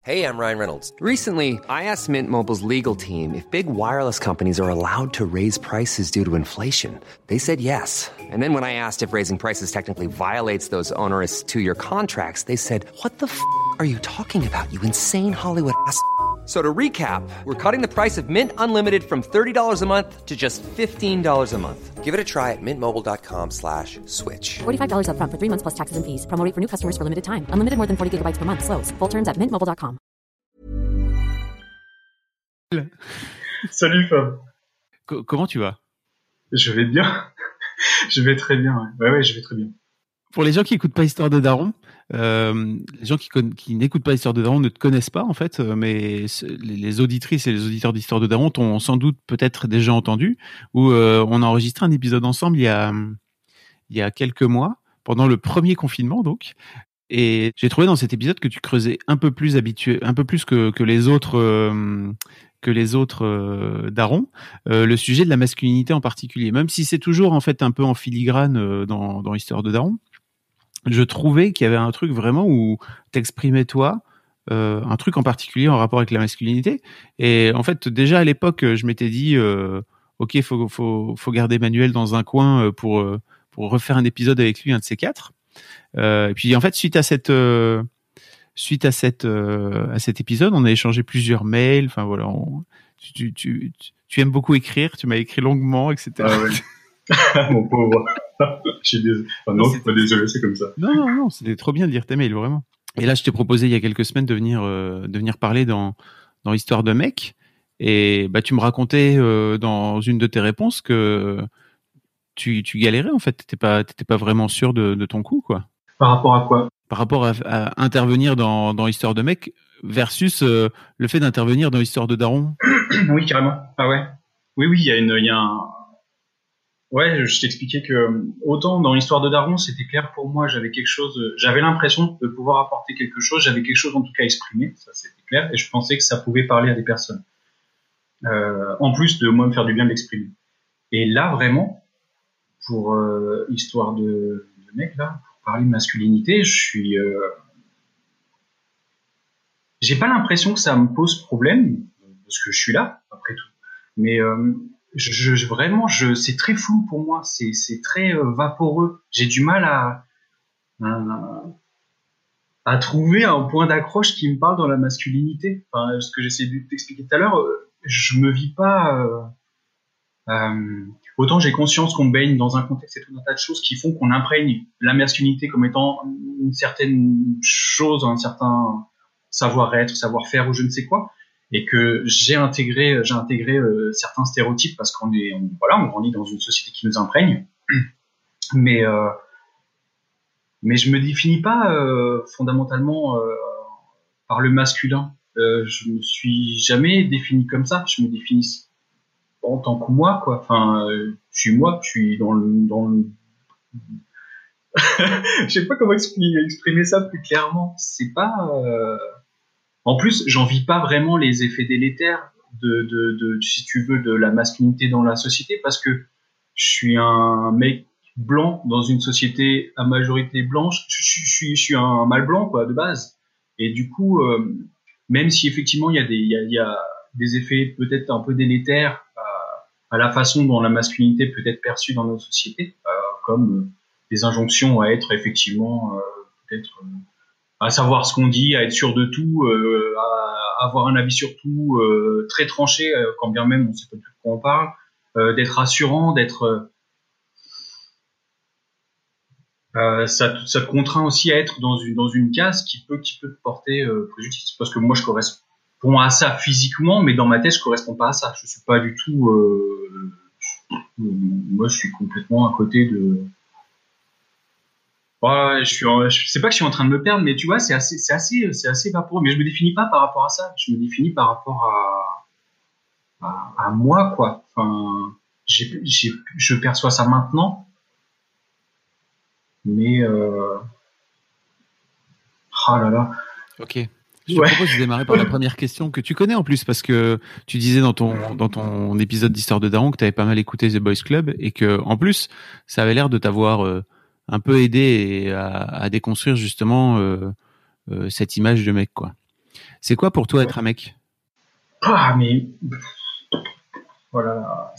Hey, I'm Ryan Reynolds. Recently, I asked Mint Mobile's legal team if big wireless companies are allowed to raise prices due to inflation. They said yes. And then when I asked if raising prices technically violates those onerous two-year contracts, they said, "What the f*** are you talking about, you insane Hollywood ass?" So to recap, we're cutting the price of Mint Unlimited from $30 a month to just $15 a month. Give it a try at mintmobile.com/switch. $45 up front for 3 months plus taxes and fees. Promo rate for new customers for limited time. Unlimited more than 40 gigabytes per month. Slows full terms at mintmobile.com. Salut Fab. Comment tu vas? Je vais bien. Je vais très bien. Ouais, je vais très bien. Pour les gens qui écoutent pas Histoire de Daron, les gens qui n'écoutent pas Histoire de Daron ne te connaissent pas en fait, mais les auditrices et les auditeurs d'Histoire de Daron t'ont sans doute peut-être déjà entendu, où on a enregistré un épisode ensemble il y a quelques mois, pendant le premier confinement donc. Et j'ai trouvé dans cet épisode que tu creusais un peu plus que les autres darons, le sujet de la masculinité en particulier. Même si c'est toujours en fait un peu en filigrane dans Histoire de Daron, je trouvais qu'il y avait un truc vraiment où t'exprimais toi, un truc en particulier en rapport avec la masculinité. Et en fait, déjà à l'époque, je m'étais dit, ok, faut garder Manuel dans un coin pour refaire un épisode avec lui, un de ces quatre. Et puis en fait, suite à cet épisode, on a échangé plusieurs mails. Enfin voilà, tu aimes beaucoup écrire. Tu m'as écrit longuement, etc. Ah ouais. Mon pauvre. Je suis désolé. Enfin, non, pas désolé, c'est comme ça. Non, c'était trop bien de lire tes mails, vraiment. Et là, je t'ai proposé il y a quelques semaines de venir parler dans Histoire de mec. Et bah, tu me racontais dans une de tes réponses que tu galérais en fait. T'étais pas vraiment sûr de ton coup, quoi. Par rapport à quoi? Par rapport à intervenir dans Histoire de mec versus le fait d'intervenir dans Histoire de daron. Oui, carrément. Ah ouais. Oui, il y a un. Ouais, je t'expliquais que autant dans l'Histoire de daron, c'était clair pour moi, j'avais l'impression de pouvoir apporter quelque chose, j'avais quelque chose en tout cas à exprimer, ça c'était clair, et je pensais que ça pouvait parler à des personnes. En plus de moi me faire du bien de l'exprimer. Et là, vraiment, pour Histoire de mec, là, pour parler de masculinité, j'ai pas l'impression que ça me pose problème, parce que je suis là, après tout. Mais vraiment, c'est très flou pour moi, c'est très vaporeux. J'ai du mal à trouver un point d'accroche qui me parle dans la masculinité. Enfin, ce que j'essaie de t'expliquer tout à l'heure, je me vis pas. Autant j'ai conscience qu'on baigne dans un contexte et tout un tas de choses qui font qu'on imprègne la masculinité comme étant une certaine chose, un certain savoir-être, savoir-faire ou je ne sais quoi. Et que j'ai intégré certains stéréotypes parce qu'on grandit dans une société qui nous imprègne, mais je me définis pas fondamentalement par le masculin. Je me suis jamais défini comme ça. Je me définis en tant que moi, quoi. Enfin, je suis moi. Je suis dans le. Je sais pas comment exprimer ça plus clairement. C'est pas. En plus, j'en vis pas vraiment les effets délétères si tu veux, de la masculinité dans la société, parce que je suis un mec blanc dans une société à majorité blanche. Je suis un mâle blanc, quoi, de base. Et du coup, même si effectivement il y a des effets peut-être un peu délétères à la façon dont la masculinité peut être perçue dans nos sociétés, comme des injonctions à être effectivement peut-être à savoir ce qu'on dit, à être sûr de tout, à avoir un avis sur tout, très tranché, quand bien même on sait pas du tout de quoi on parle, d'être rassurant, ça te contraint aussi à être dans une case qui peut te porter préjudice, parce que moi je corresponds à ça physiquement, mais dans ma tête je corresponds pas à ça. Je suis pas du tout. Moi je suis complètement à côté de. Ouais, c'est pas que je suis en train de me perdre, mais tu vois, c'est assez vaporeux. Mais je me définis pas par rapport à ça. Je me définis par rapport à moi, quoi. Enfin, je perçois ça maintenant, mais oh là là. Ok. Je te propose de démarrer par la première question que tu connais en plus, parce que tu disais dans ton épisode d'Histoire de Daron que tu avais pas mal écouté The Boys Club et que en plus ça avait l'air de t'avoir un peu aidé à déconstruire justement cette image de mec, quoi. C'est quoi pour toi être un mec? Ah, mais voilà,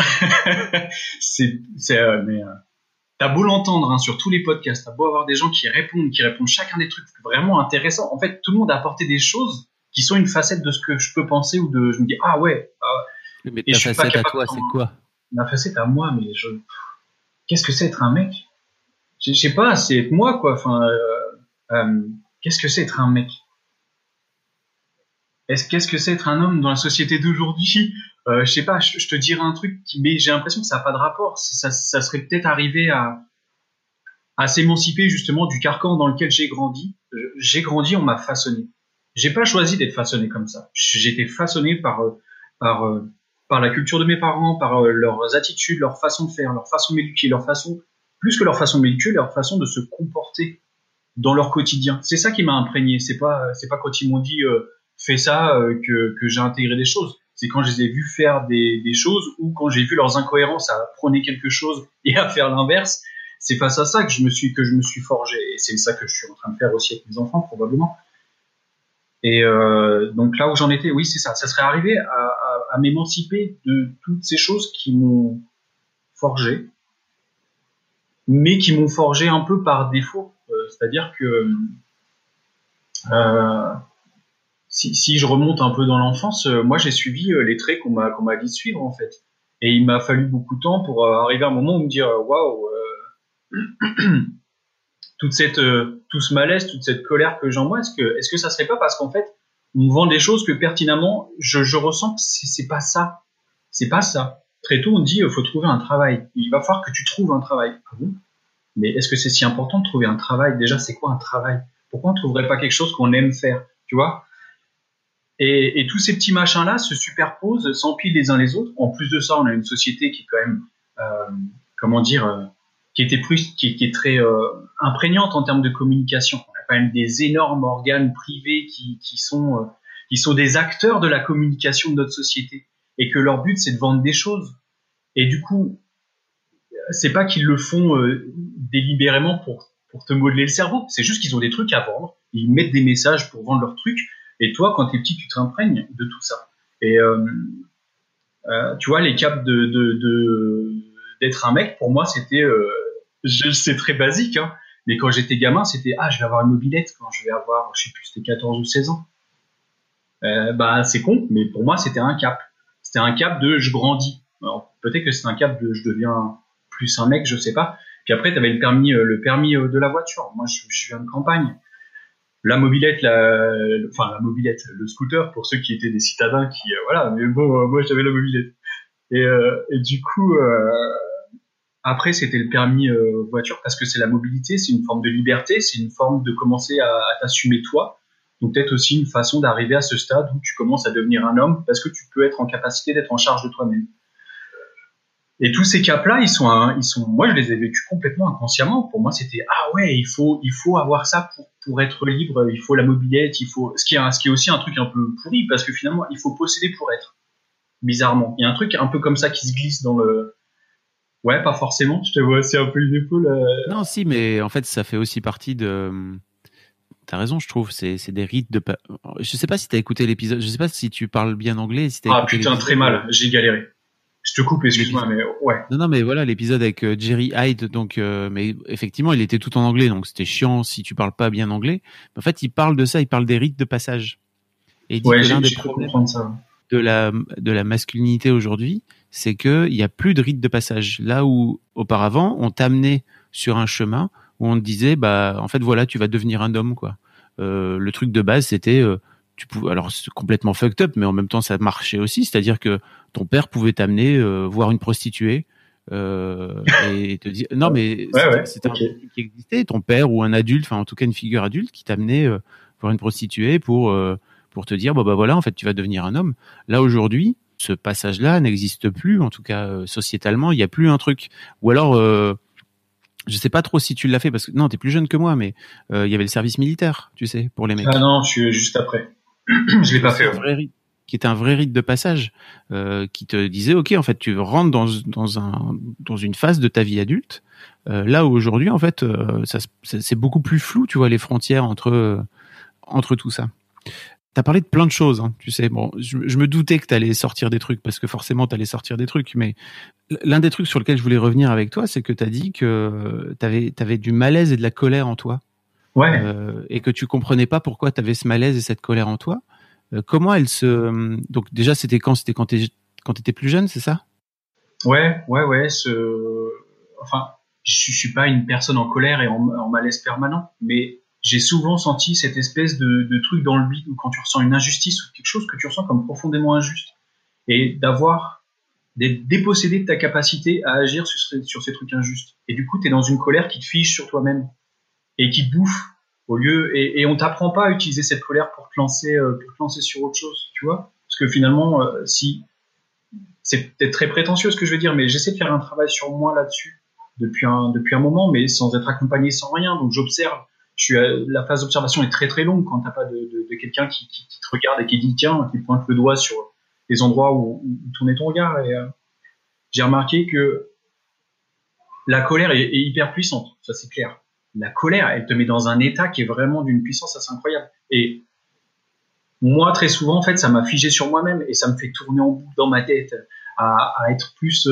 mais t'as beau l'entendre sur tous les podcasts, t'as beau avoir des gens qui répondent chacun des trucs vraiment intéressants. En fait, tout le monde a apporté des choses qui sont une facette de ce que je peux penser ou je me dis ah ouais. Mais ta facette à toi, c'est quoi? Ma facette à moi, mais qu'est-ce que c'est être un mec? Je sais pas, c'est être moi quoi. Enfin, qu'est-ce que c'est être un mec? Qu'est-ce que c'est être un homme dans la société d'aujourd'hui? Je sais pas, je te dirais un truc, mais j'ai l'impression que ça n'a pas de rapport. Ça serait peut-être arrivé à s'émanciper justement du carcan dans lequel j'ai grandi. J'ai grandi, on m'a façonné. J'ai pas choisi d'être façonné comme ça. J'ai été façonné par la culture de mes parents, par leurs attitudes, leur façon de faire, leur façon de m'éduquer, plus que leur façon de m'éduquer, leur façon de se comporter dans leur quotidien. C'est ça qui m'a imprégné. C'est pas quand ils m'ont dit fais ça que j'ai intégré des choses. C'est quand je les ai vus faire des choses ou quand j'ai vu leurs incohérences à prôner quelque chose et à faire l'inverse. C'est face à ça que je me suis forgé. Et c'est ça que je suis en train de faire aussi avec mes enfants, probablement. Et donc là où j'en étais, oui, c'est ça. Ça serait arrivé à m'émanciper de toutes ces choses qui m'ont forgé, mais qui m'ont forgé un peu par défaut. C'est-à-dire que si je remonte un peu dans l'enfance, moi j'ai suivi les traits qu'on m'a dit de suivre en fait. Et il m'a fallu beaucoup de temps pour arriver à un moment où me dire waouh, tout ce malaise, toute cette colère que j'en vois, est-ce que ça serait pas parce qu'en fait on me vend des choses que pertinemment je ressens que c'est pas ça. C'est pas ça. Très tôt on dit faut trouver un travail. Il va falloir que tu trouves un travail. Ah bon ? Mais est-ce que c'est si important de trouver un travail? Déjà, c'est quoi un travail? Pourquoi on ne trouverait pas quelque chose qu'on aime faire? Tu vois? Et tous ces petits machins-là se superposent, s'empilent les uns les autres. En plus de ça, on a une société qui est quand même, qui est très imprégnante en termes de communication. On a quand même des énormes organes privés qui sont des acteurs de la communication de notre société et que leur but, c'est de vendre des choses. Et du coup, c'est pas qu'ils le font délibérément pour te modeler le cerveau, c'est juste qu'ils ont des trucs à vendre, ils mettent des messages pour vendre leurs trucs, et toi, quand t'es petit, tu t'imprègnes de tout ça. Et tu vois, les caps d'être un mec, pour moi, c'était, c'est très basique, hein, mais quand j'étais gamin, c'était, je vais avoir une mobilette quand je vais avoir, je sais plus, c'était 14 ou 16 ans. C'est con, mais pour moi, c'était un cap. C'était un cap de je grandis. Alors, peut-être que c'est un cap de je deviens plus un mec, je sais pas. Puis après, tu avais le permis de la voiture. Moi, je viens de campagne. La mobilette, le scooter, pour ceux qui étaient des citadins voilà. Mais bon, moi, j'avais la mobilette. Et du coup, après, c'était le permis voiture parce que c'est la mobilité, c'est une forme de liberté, c'est une forme de commencer à t'assumer toi. Donc peut-être aussi une façon d'arriver à ce stade où tu commences à devenir un homme parce que tu peux être en capacité d'être en charge de toi-même. Et tous ces caps-là, ils sont, moi, je les ai vécus complètement inconsciemment. Pour moi, c'était, il faut avoir ça pour être libre. Il faut la mobilette, ce qui est aussi un truc un peu pourri parce que finalement, il faut posséder pour être. Bizarrement. Il y a un truc un peu comme ça qui se glisse dans le, ouais, pas forcément. Je te vois, c'est un peu une épaule. Non, si, mais en fait, ça fait aussi partie de, t'as raison, je trouve. C'est des rites de, je sais pas si t'as écouté l'épisode, je sais pas si tu parles bien anglais, si t'as écouté putain, très mal. J'ai galéré. Je te coupe, excuse-moi, mais ouais. Non, mais voilà, l'épisode avec Jerry Hyde, donc, mais effectivement, il était tout en anglais, donc c'était chiant si tu parles pas bien anglais. En fait, il parle de ça, il parle des rites de passage. Et il dit que l'un des problèmes de la masculinité aujourd'hui, c'est que il y a plus de rites de passage. Là où, auparavant, on t'amenait sur un chemin où on te disait, en fait, voilà, tu vas devenir un homme, quoi. Le truc de base, c'était, alors c'est complètement fucked up, mais en même temps ça marchait aussi, c'est-à-dire que ton père pouvait t'amener voir une prostituée et te dire non mais c'était okay. Un truc qui existait, ton père ou un adulte, enfin en tout cas une figure adulte qui t'amenait voir une prostituée pour te dire voilà en fait tu vas devenir un homme. Là aujourd'hui ce passage-là n'existe plus, en tout cas sociétalement il y a plus un truc, ou alors je sais pas trop si tu l'as fait parce que non t'es plus jeune que moi, mais il y avait le service militaire, tu sais, pour les mecs. Ah non, je suis juste après. Je l'ai pas fait. Qui était un vrai rite de passage, qui te disait ok en fait tu rentres dans une phase de ta vie adulte. Là où aujourd'hui en fait c'est beaucoup plus flou, tu vois, les frontières entre tout ça. t'as parlé de plein de choses, hein, tu sais. Bon, je me doutais que t'allais sortir des trucs parce que forcément t'allais sortir des trucs. Mais l'un des trucs sur lequel je voulais revenir avec toi, c'est que t'as dit que t'avais du malaise et de la colère en toi, Ouais. et que tu comprenais pas pourquoi t'avais ce malaise et cette colère en toi. Comment elle se donc déjà c'était quand t'étais plus jeune, c'est ça? Ouais. Enfin, je suis pas une personne en colère et en malaise permanent, mais j'ai souvent senti cette espèce de truc dans le bide où quand tu ressens une injustice ou quelque chose que tu ressens comme profondément injuste et d'être dépossédé de ta capacité à agir sur ces trucs injustes. Et du coup, t'es dans une colère qui te fige sur toi-même et qui te bouffe et on t'apprend pas à utiliser cette colère pour te lancer sur autre chose, tu vois? Parce que finalement, si c'est peut-être très prétentieux ce que je veux dire, mais j'essaie de faire un travail sur moi là-dessus depuis un moment, mais sans être accompagné, sans rien. Donc j'observe. La phase d'observation est très très longue quand t'as pas de quelqu'un qui te regarde et qui dit tiens, qui pointe le doigt sur les endroits où tourner ton regard. Et j'ai remarqué que la colère est hyper puissante, ça c'est clair. La colère, elle te met dans un état qui est vraiment d'une puissance assez incroyable. Et moi, très souvent, en fait, ça m'a figé sur moi-même et ça me fait tourner en boucle dans ma tête à être plus,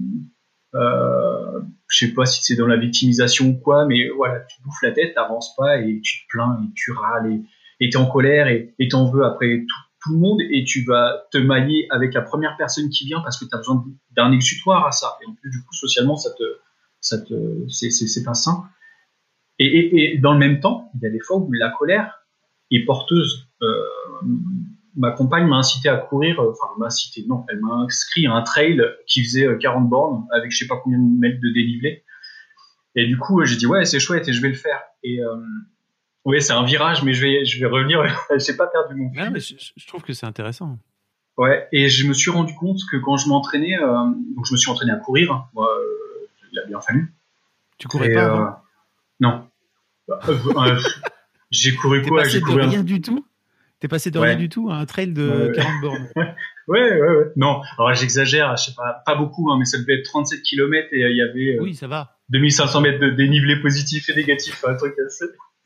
je sais pas si c'est dans la victimisation ou quoi, mais voilà, tu bouffes la tête, t'avances pas et tu te plains et tu râles et t'es en colère et t'en veux après tout le monde et tu vas te mailler avec la première personne qui vient parce que t'as besoin d'un exutoire à ça. Et en plus, du coup, socialement, c'est pas sain. Et dans le même temps, il y a des fois où la colère est porteuse. Ma compagne m'a incité à courir, elle m'a inscrit à un trail qui faisait 40 bornes avec je sais pas combien de mètres de dénivelé. Et du coup, j'ai dit ouais, c'est chouette et je vais le faire. Et ouais, c'est un virage, mais je vais revenir. J'ai pas perdu mon fil. Ouais, mais je trouve que c'est intéressant. Ouais, et je me suis rendu compte que quand je m'entraînais, donc je me suis entraîné à courir. Hein, moi, il a bien fallu. Tu courais pas avant? Non. J'ai couru quoi? J'ai couru rien du tout. T'es passé de rien du tout à un trail de 40 bornes. Ouais. Non, alors j'exagère, je sais pas beaucoup, hein, mais ça devait être 37 km et il y avait oui, ça va. 2500 mètres de dénivelé positif et négatif, un truc assez.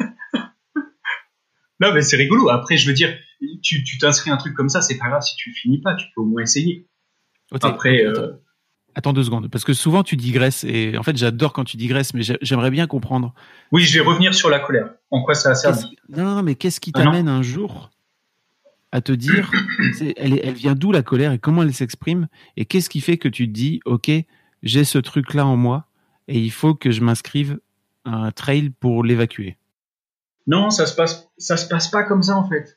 Non, mais c'est rigolo. Après, je veux dire, tu t'inscris un truc comme ça, c'est pas grave si tu le finis pas, tu peux au moins essayer. Après, Attends 2 secondes, parce que souvent tu digresses et en fait j'adore quand tu digresses, mais j'aimerais bien comprendre. Oui, je vais revenir sur la colère. En quoi ça a servi? Non, mais qu'est-ce qui t'amène un jour à te dire, elle vient d'où la colère et comment elle s'exprime et qu'est-ce qui fait que tu te dis, ok, j'ai ce truc-là en moi et il faut que je m'inscrive à un trail pour l'évacuer? Non, ça se passe pas comme ça en fait.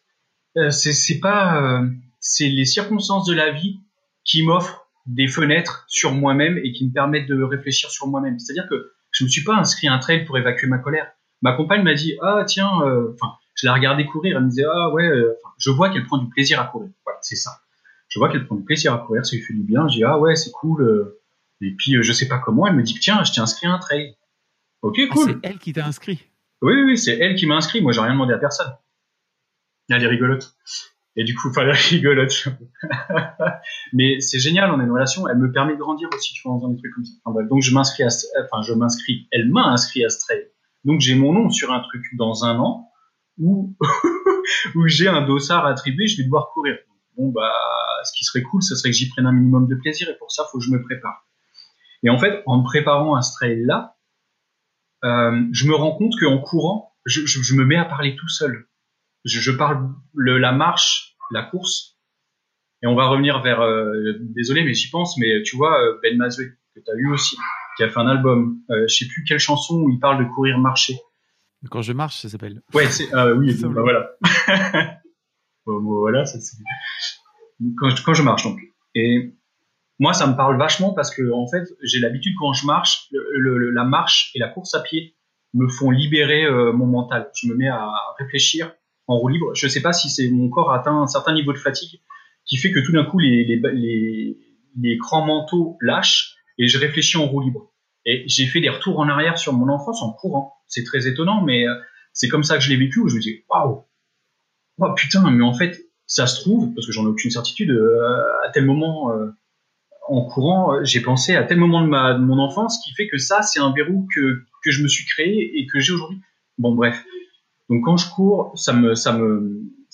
C'est les circonstances de la vie qui m'offrent des fenêtres sur moi-même et qui me permettent de réfléchir sur moi-même. C'est-à-dire que je me suis pas inscrit à un trail pour évacuer ma colère. Ma compagne m'a dit ah tiens, je la regardais courir, elle me disait ah ouais, je vois qu'elle prend du plaisir à courir. Voilà, c'est ça. Je vois qu'elle prend du plaisir à courir, ça lui fait du bien. Je dis ah ouais, c'est cool. Et puis je sais pas comment, elle me dit tiens, je t'ai inscrit à un trail. Ok, cool. C'est elle qui t'a inscrit. Oui, c'est elle qui m'a inscrit. Moi, j'ai rien demandé à personne. Elle est rigolote. Et du coup, elle est rigolote. Mais c'est génial, on a une relation. Elle me permet de grandir aussi, tu vois, en faisant des trucs comme ça. Enfin, bref, donc je m'inscris. Elle m'a inscrit à ce trail. Donc j'ai mon nom sur un truc dans un an où j'ai un dossard attribué, je vais devoir courir. Bon, ce qui serait cool, ce serait que j'y prenne un minimum de plaisir et pour ça, faut que je me prépare. Et en fait, en me préparant à ce trail-là, je me rends compte qu'en courant, je me mets à parler tout seul. Je parle la marche, la course, et on va revenir vers, désolé, mais j'y pense, mais tu vois, Ben Mazoué, que tu as eu aussi, qui a fait un album, je sais plus quelle chanson où il parle de courir, marcher. Quand je marche, ça s'appelle. Ouais, oui, voilà. Voilà, ça c'est quand je marche donc. Et moi, ça me parle vachement parce que en fait, j'ai l'habitude quand je marche, la marche et la course à pied me font libérer mon mental. Je me mets à réfléchir en roue libre. Je sais pas si c'est mon corps atteint un certain niveau de fatigue qui fait que tout d'un coup les crans mentaux lâchent et je réfléchis en roue libre. Et j'ai fait des retours en arrière sur mon enfance en courant. C'est très étonnant, mais c'est comme ça que je l'ai vécu où je me dis waouh, putain, mais en fait ça se trouve parce que j'en ai aucune certitude à tel moment. En courant, j'ai pensé à tel moment de mon enfance qui fait que ça, c'est un verrou que je me suis créé et que j'ai aujourd'hui. Bon, bref. Donc, quand je cours, ça me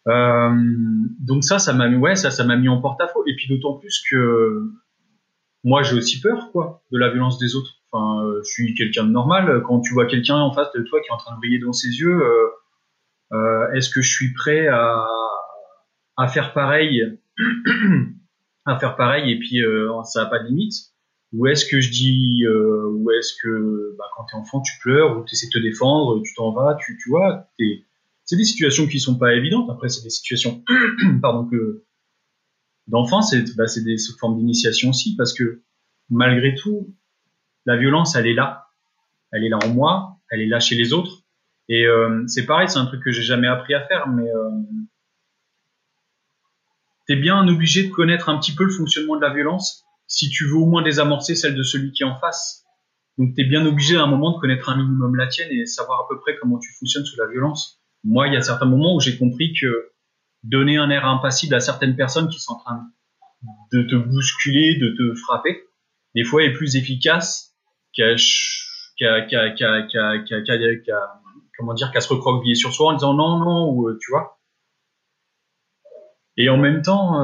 Donc ça m'a mis en porte-à-faux. Et puis d'autant plus que moi, j'ai aussi peur, quoi, de la violence des autres. Enfin, je suis quelqu'un de normal. Quand tu vois quelqu'un en face de toi qui est en train de briller dans ses yeux, est-ce que je suis prêt à faire pareil, et puis ça n'a pas de limite? Ou est-ce que je dis, ou est-ce que quand t'es enfant, tu pleures, ou tu essaies de te défendre, tu t'en vas, tu vois, c'est des situations qui sont pas évidentes. Après, c'est des situations, pardon, que d'enfants, c'est des formes d'initiation aussi, parce que malgré tout, la violence, elle est là en moi, elle est là chez les autres, et c'est pareil, c'est un truc que j'ai jamais appris à faire, mais t'es bien obligé de connaître un petit peu le fonctionnement de la violence si tu veux au moins désamorcer celle de celui qui est en face. Donc t'es bien obligé à un moment de connaître un minimum la tienne et savoir à peu près comment tu fonctionnes sous la violence. Moi, il y a certains moments où j'ai compris que donner un air impassible à certaines personnes qui sont en train de te bousculer, de te frapper, des fois est plus efficace qu'à se recroqueviller sur soi en disant non, ou tu vois. Et en même temps,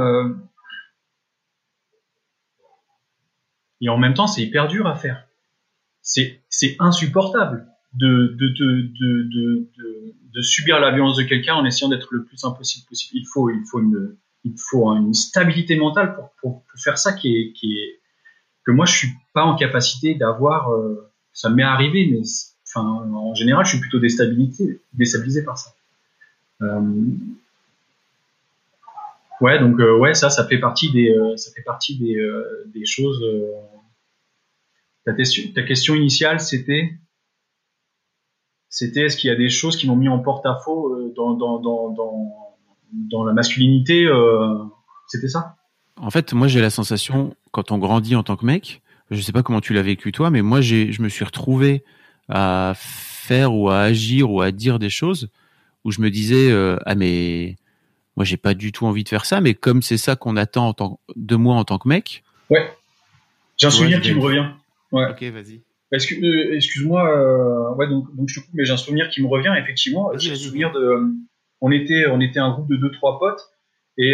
c'est hyper dur à faire. C'est insupportable de subir la violence de quelqu'un en essayant d'être le plus impossible possible. Il faut une stabilité mentale pour faire ça que moi je suis pas en capacité d'avoir. Ça m'est arrivé, mais en général, je suis plutôt déstabilisé par ça. Ouais, donc ça fait partie des choses. Ta question initiale, c'était est-ce qu'il y a des choses qui m'ont mis en porte-à-faux dans la masculinité, c'était ça? En fait, moi, j'ai la sensation, quand on grandit en tant que mec, je sais pas comment tu l'as vécu toi, mais moi, je me suis retrouvé à faire ou à agir ou à dire des choses où je me disais, mais moi, j'ai pas du tout envie de faire ça, mais comme c'est ça qu'on attend de moi en tant que mec. Ouais. J'ai un souvenir qui me revient. Ouais. Ok, vas-y. Excuse-moi, donc je te coupe, mais j'ai un souvenir qui me revient, effectivement. J'ai un souvenir on était un groupe de 2-3 potes, et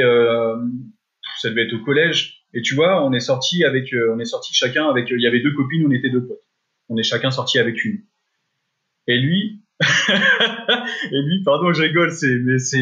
ça devait être au collège, et tu vois, on est sorti chacun avec, il y avait 2 copines, on était 2 potes. On est chacun sorti avec une. Et lui, pardon, je rigole, c'est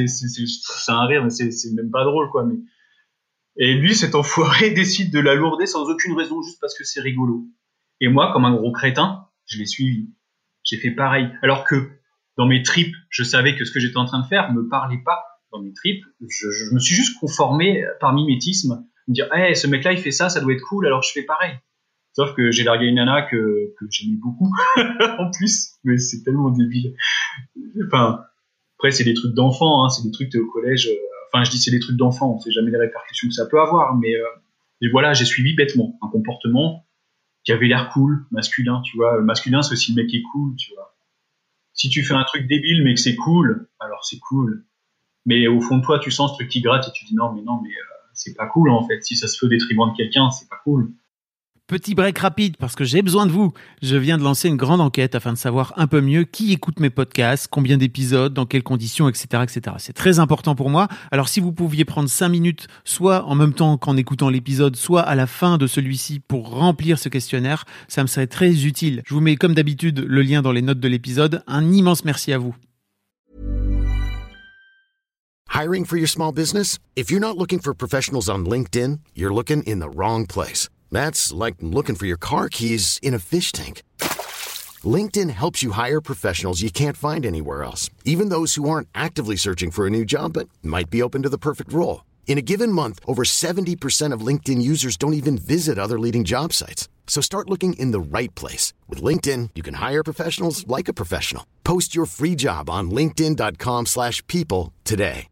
un rire, mais c'est même pas drôle, quoi, mais. Et lui, cet enfoiré décide de la lourder sans aucune raison, juste parce que c'est rigolo. Et moi, comme un gros crétin, je l'ai suivi. J'ai fait pareil. Alors que dans mes tripes, je savais que ce que j'étais en train de faire me parlait pas. Dans mes tripes, je me suis juste conformé par mimétisme. Me dire, hey, ce mec-là, il fait ça, ça doit être cool, alors je fais pareil. Sauf que j'ai largué une nana que j'aimais beaucoup, en plus. Mais c'est tellement débile. Enfin, après, c'est des trucs d'enfants, hein, c'est des trucs au collège. Je dis c'est des trucs d'enfants, on sait jamais les répercussions que ça peut avoir, mais voilà, j'ai suivi bêtement un comportement qui avait l'air cool, masculin, tu vois. Le masculin, c'est aussi le mec qui est cool, tu vois. Si tu fais un truc débile mais que c'est cool, alors c'est cool. Mais au fond de toi, tu sens ce truc qui gratte et tu dis non, mais c'est pas cool en fait. Si ça se fait au détriment de quelqu'un, c'est pas cool. Petit break rapide parce que j'ai besoin de vous. Je viens de lancer une grande enquête afin de savoir un peu mieux qui écoute mes podcasts, combien d'épisodes, dans quelles conditions, etc., etc. C'est très important pour moi. Alors si vous pouviez prendre 5 minutes, soit en même temps qu'en écoutant l'épisode, soit à la fin de celui-ci pour remplir ce questionnaire, ça me serait très utile. Je vous mets comme d'habitude le lien dans les notes de l'épisode. Un immense merci à vous. Hiring for your small business? If you're not looking for professionals on LinkedIn, you're looking in the wrong place. That's like looking for your car keys in a fish tank. LinkedIn helps you hire professionals you can't find anywhere else, even those who aren't actively searching for a new job but might be open to the perfect role. In a given month, over 70% of LinkedIn users don't even visit other leading job sites. So start looking in the right place. With LinkedIn, you can hire professionals like a professional. Post your free job on linkedin.com/people today.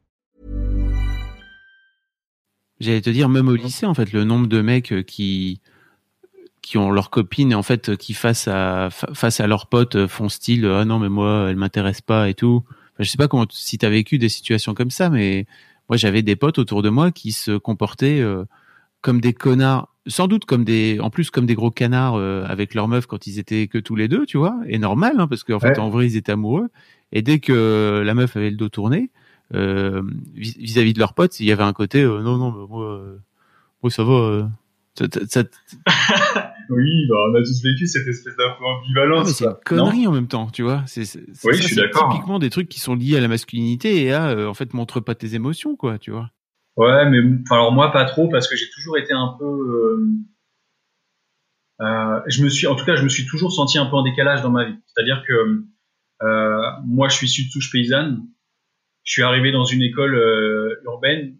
J'allais te dire, même au lycée, en fait, le nombre de mecs qui ont leurs copines, en fait, qui face à leurs potes font style, ah non, mais moi, elle m'intéresse pas et tout. Enfin, je sais pas si t'as vécu des situations comme ça, mais moi, j'avais des potes autour de moi qui se comportaient comme des connards, sans doute comme des gros canards avec leurs meufs quand ils étaient que tous les deux, tu vois, et normal, hein, parce qu'en fait, en vrai, ils étaient amoureux. Et dès que la meuf avait le dos tourné, vis-à-vis de leurs potes, il y avait un côté non, mais moi ça va. Oui, bah, on a tous vécu cette espèce d'un peu ambivalence. Mais c'est une connerie en même temps, tu vois. Oui, ça, je suis d'accord. Typiquement des trucs qui sont liés à la masculinité et à en fait montre pas tes émotions, quoi, tu vois. Ouais, mais alors moi pas trop parce que j'ai toujours été un peu. Je me suis toujours senti un peu en décalage dans ma vie. C'est-à-dire que moi, je suis issu de souche paysanne. Je suis arrivé dans une école urbaine,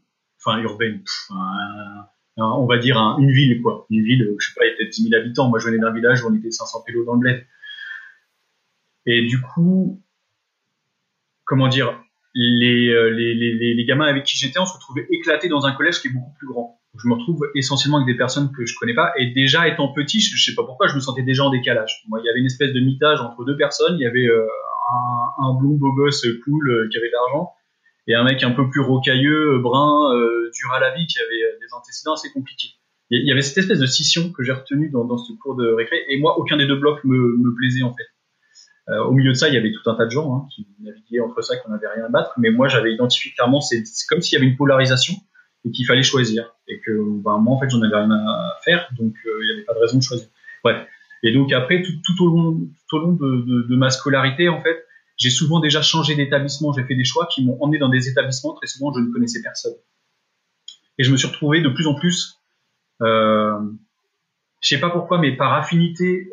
on va dire une ville, quoi. Une ville, je sais pas, il y a peut-être 10 000 habitants. Moi, je venais d'un village où on était 500 pélos dans le bled. Et du coup, comment dire, les gamins avec qui j'étais, on se retrouvait éclatés dans un collège qui est beaucoup plus grand. Je me retrouve essentiellement avec des personnes que je connais pas. Et déjà, étant petit, je sais pas pourquoi, je me sentais déjà en décalage. Moi, il y avait une espèce de mitage entre deux personnes. Il y avait un blond beau gosse cool qui avait de l'argent et un mec un peu plus rocailleux, brun, dur à la vie, qui avait des antécédents assez compliqués. Il y avait cette espèce de scission que j'ai retenue dans ce cours de récré. Et moi, aucun des deux blocs me plaisait, en fait. Au milieu de ça, il y avait tout un tas de gens qui naviguaient entre ça, qu'on n'avait rien à battre. Mais moi, j'avais identifié clairement, c'est comme s'il y avait une polarisation et qu'il fallait choisir. Et que moi, en fait, j'en avais rien à faire, donc il n'y avait pas de raison de choisir. Bref. Et donc après, tout au long de ma scolarité, en fait, j'ai souvent déjà changé d'établissement. J'ai fait des choix qui m'ont emmené dans des établissements. Très souvent, je ne connaissais personne. Et je me suis retrouvé de plus en plus, je sais pas pourquoi, mais par affinité,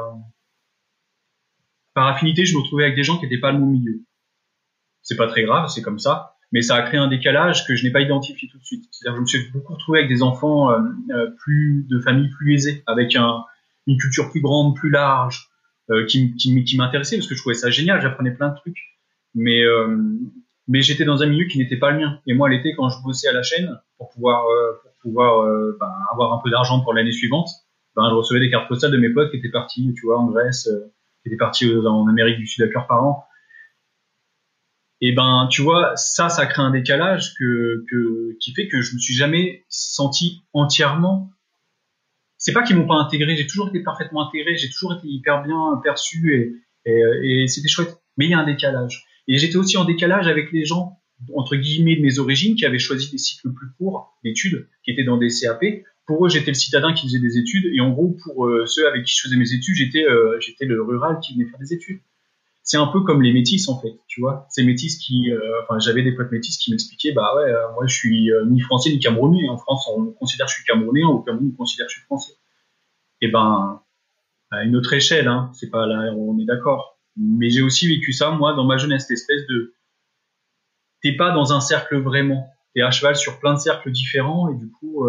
je me retrouvais avec des gens qui n'étaient pas de mon milieu. C'est pas très grave, c'est comme ça, mais ça a créé un décalage que je n'ai pas identifié tout de suite. C'est-à-dire que je me suis beaucoup retrouvé avec des enfants de familles plus aisées, avec une culture plus grande, plus large, qui m'intéressait parce que je trouvais ça génial, j'apprenais plein de trucs. Mais j'étais dans un milieu qui n'était pas le mien. Et moi, l'été, quand je bossais à la chaîne pour pouvoir avoir un peu d'argent pour l'année suivante, je recevais des cartes postales de mes potes qui étaient partis, tu vois, en Grèce, qui étaient partis en Amérique du Sud avec leurs parents. Et tu vois, ça crée un décalage qui fait que je me suis jamais senti entièrement. C'est pas qu'ils m'ont pas intégré, j'ai toujours été parfaitement intégré, j'ai toujours été hyper bien perçu et c'était chouette. Mais il y a un décalage. Et j'étais aussi en décalage avec les gens, entre guillemets, de mes origines, qui avaient choisi des cycles plus courts d'études, qui étaient dans des CAP. Pour eux, j'étais le citadin qui faisait des études, et en gros, pour ceux avec qui je faisais mes études, j'étais le rural qui venait faire des études. C'est un peu comme les métis, en fait, tu vois. Ces métis j'avais des potes métis qui m'expliquaient, moi, je suis ni français ni camerounais. En France, on considère que je suis camerounais, au Cameroun, on considère que je suis français. Et à une autre échelle, hein, c'est pas là, on est d'accord. Mais j'ai aussi vécu ça, moi, dans ma jeunesse, cette espèce de, t'es pas dans un cercle vraiment. T'es à cheval sur plein de cercles différents, et du coup,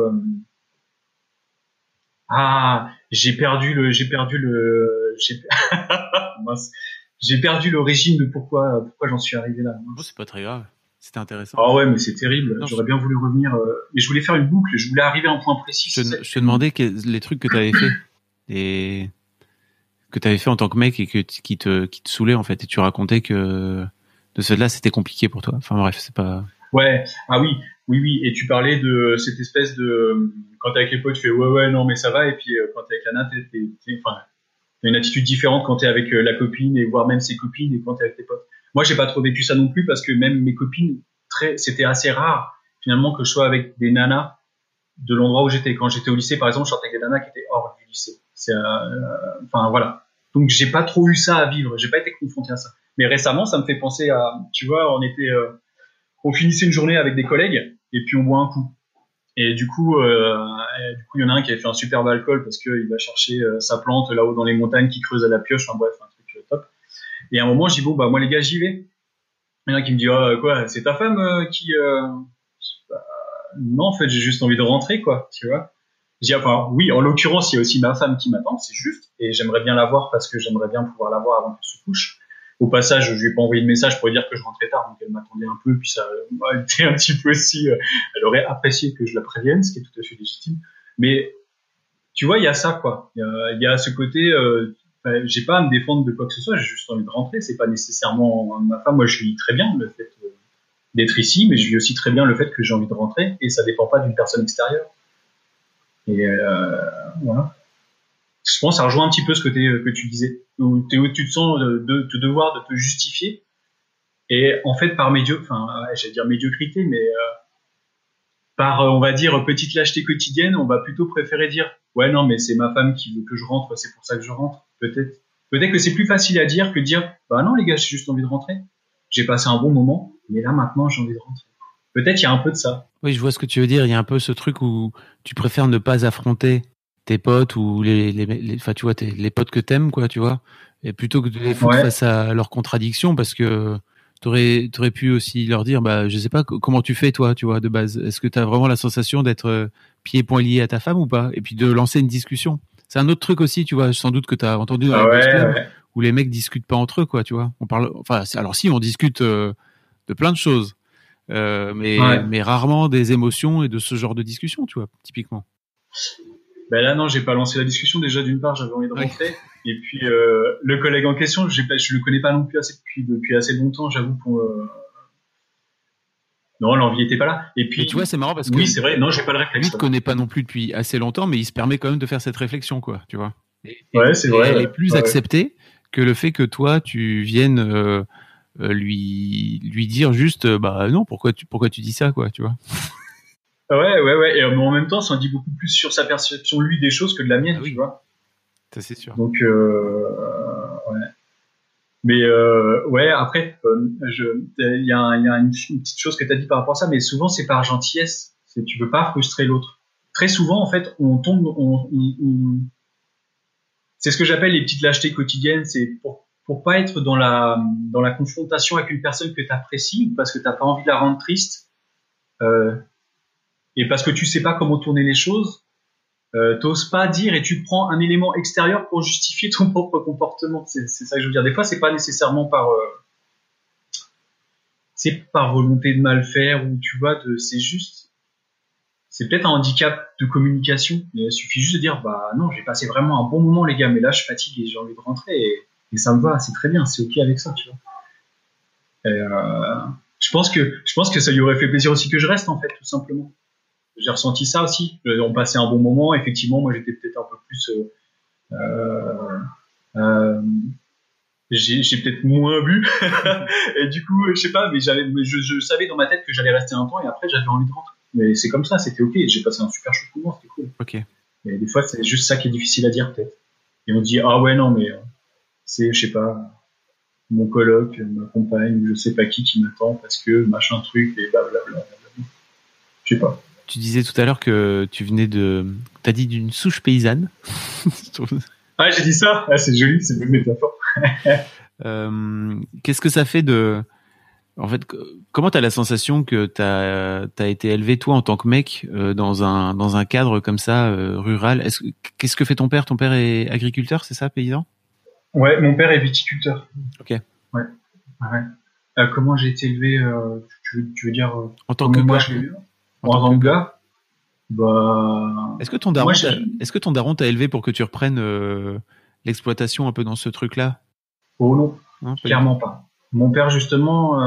j'ai perdu le régime de pourquoi j'en suis arrivé là. Bon, c'est pas très grave. C'était intéressant. Ah ouais, mais c'est terrible. Non, j'aurais bien voulu revenir, mais je voulais faire une boucle. Je voulais arriver à un point précis. Je te demandais les trucs que t'avais fait, que t'avais fait en tant que mec et qui te saoulait en fait. Et tu racontais que de ceux-là, c'était compliqué pour toi. Enfin bref, c'est pas. Ouais. Ah oui. Et tu parlais de cette espèce de quand t'es avec les potes, tu fais ouais, non, mais ça va. Et puis quand t'es avec la nana, t'as une attitude différente quand t'es avec la copine et voire même ses copines et quand t'es avec tes potes. Moi, j'ai pas trop vécu ça non plus parce que même mes copines, c'était assez rare finalement que je sois avec des nanas de l'endroit où j'étais. Quand j'étais au lycée, par exemple, je sortais avec des nanas qui étaient hors du lycée. Voilà. Donc j'ai pas trop eu ça à vivre. J'ai pas été confronté à ça. Mais récemment, ça me fait penser à, tu vois, on finissait une journée avec des collègues et puis on boit un coup. Et du coup, il y en a un qui avait fait un superbe alcool parce qu'il va chercher sa plante là-haut dans les montagnes qui creuse à la pioche. Enfin bref, un truc top. Et à un moment, je dis moi les gars, j'y vais. Il y en a qui me dit quoi, c'est ta femme qui non, en fait, j'ai juste envie de rentrer, quoi, tu vois. Je dis oui, en l'occurrence, il y a aussi ma femme qui m'attend, c'est juste, et j'aimerais bien la voir parce que j'aimerais bien pouvoir la voir avant qu'elle se couche. Au passage, je lui ai pas envoyé de message pour lui dire que je rentrais tard, donc elle m'attendait un peu, puis ça elle était un petit peu aussi, elle aurait apprécié que je la prévienne, ce qui est tout à fait légitime. Mais tu vois, il y a ça, quoi. Il y a ce côté, j'ai pas à me défendre de quoi que ce soit, j'ai juste envie de rentrer. C'est pas nécessairement ma femme. Moi, je vis très bien le fait d'être ici, mais je vis aussi très bien le fait que j'ai envie de rentrer, et ça dépend pas d'une personne extérieure. Et voilà. Je pense que ça rejoint un petit peu ce que tu disais, où tu te sens de te devoir de te justifier Et en fait, j'allais dire médiocrité, mais par, on va dire, petite lâcheté quotidienne, on va plutôt préférer dire, ouais, non, mais c'est ma femme qui veut que je rentre, c'est pour ça que je rentre. Peut-être que c'est plus facile à dire que de dire, bah non, les gars, j'ai juste envie de rentrer. J'ai passé un bon moment, mais là, maintenant, j'ai envie de rentrer. Peut-être il y a un peu de ça. Oui, je vois ce que tu veux dire. Il y a un peu ce truc où tu préfères ne pas affronter tes potes ou enfin, tu vois, les potes que t'aimes, quoi, tu vois. Et plutôt que de les foutre face à leurs contradictions, parce que t'aurais pu aussi leur dire, bah, je sais pas, comment tu fais, toi, tu vois, de base. Est-ce que t'as vraiment la sensation d'être pieds et poings liés à ta femme ou pas? Et puis de lancer une discussion. C'est un autre truc aussi, tu vois, sans doute que t'as entendu dans les boys clubs, où les mecs discutent pas entre eux, quoi, tu vois. Alors si, on discute de plein de choses. Mais rarement des émotions et de ce genre de discussion, tu vois, typiquement. Ben là, non, j'ai pas lancé la discussion. Déjà, d'une part, j'avais envie de rentrer. Et puis, le collègue en question, je le connais pas non plus depuis assez longtemps, j'avoue, non, l'envie était pas là. Et puis, tu vois, c'est marrant parce que. Oui, c'est vrai, non, j'ai pas le réflexe. Lui te connaît pas non plus depuis assez longtemps, mais il se permet quand même de faire cette réflexion, quoi, tu vois. C'est vrai. Elle est plus acceptée que le fait que toi, tu viennes, lui dire juste, bah non, pourquoi tu dis ça, quoi, tu vois. Ouais. Et en même temps, ça en dit beaucoup plus sur sa perception, lui, des choses que de la mienne, tu vois. Ça, c'est sûr. Donc, ouais. Mais, après, il y a une petite chose que tu as dit par rapport à ça, mais souvent, c'est par gentillesse. Tu veux pas frustrer l'autre. Très souvent, en fait, on tombe, c'est ce que j'appelle les petites lâchetés quotidiennes. C'est pour pas être dans la confrontation avec une personne que tu apprécies, parce que t'as pas envie de la rendre triste, et parce que tu sais pas comment tourner les choses, t'oses pas dire et tu prends un élément extérieur pour justifier ton propre comportement. C'est ça que je veux dire. Des fois, c'est pas nécessairement c'est par volonté de mal faire, ou tu vois, c'est peut-être un handicap de communication, mais il suffit juste de dire, bah non, j'ai passé vraiment un bon moment, les gars, mais là, je suis fatigué, j'ai envie de rentrer, et ça me va, c'est très bien, c'est ok avec ça, tu vois. Et je pense que ça lui aurait fait plaisir aussi que je reste, en fait, tout simplement. J'ai ressenti ça aussi. On passait un bon moment, effectivement, moi, j'étais peut-être un peu plus... j'ai peut-être moins bu, et du coup, je sais pas, mais je savais dans ma tête que j'allais rester un temps, et après, j'avais envie de rentrer. Mais c'est comme ça, c'était ok. J'ai passé un super chouette moment, c'était cool. Ok. Mais des fois, c'est juste ça qui est difficile à dire, peut-être. Et on dit, ah ouais, non, mais c'est, je sais pas, mon coloc, ma compagne, ou je sais pas qui m'attend parce que machin truc, et blablabla. Je sais pas. Tu disais tout à l'heure que t'as dit d'une souche paysanne. Ah, j'ai dit ça. Ah, c'est joli, c'est une métaphore. Qu'est-ce que ça fait en fait, comment t'as la sensation que t'as été élevé toi en tant que mec dans un cadre comme ça rural? Qu'est-ce que fait ton père? Ton père est agriculteur, c'est ça, paysan? Ouais, mon père est viticulteur. Ok. Ouais. Comment j'ai été élevé? Tu veux dire en tant que moi gars? Je l'ai eu en tant que gars? Bah. Est-ce que ton daron t'a élevé pour que tu reprennes l'exploitation un peu dans ce truc-là? Oh non, clairement pas. Mon père, justement,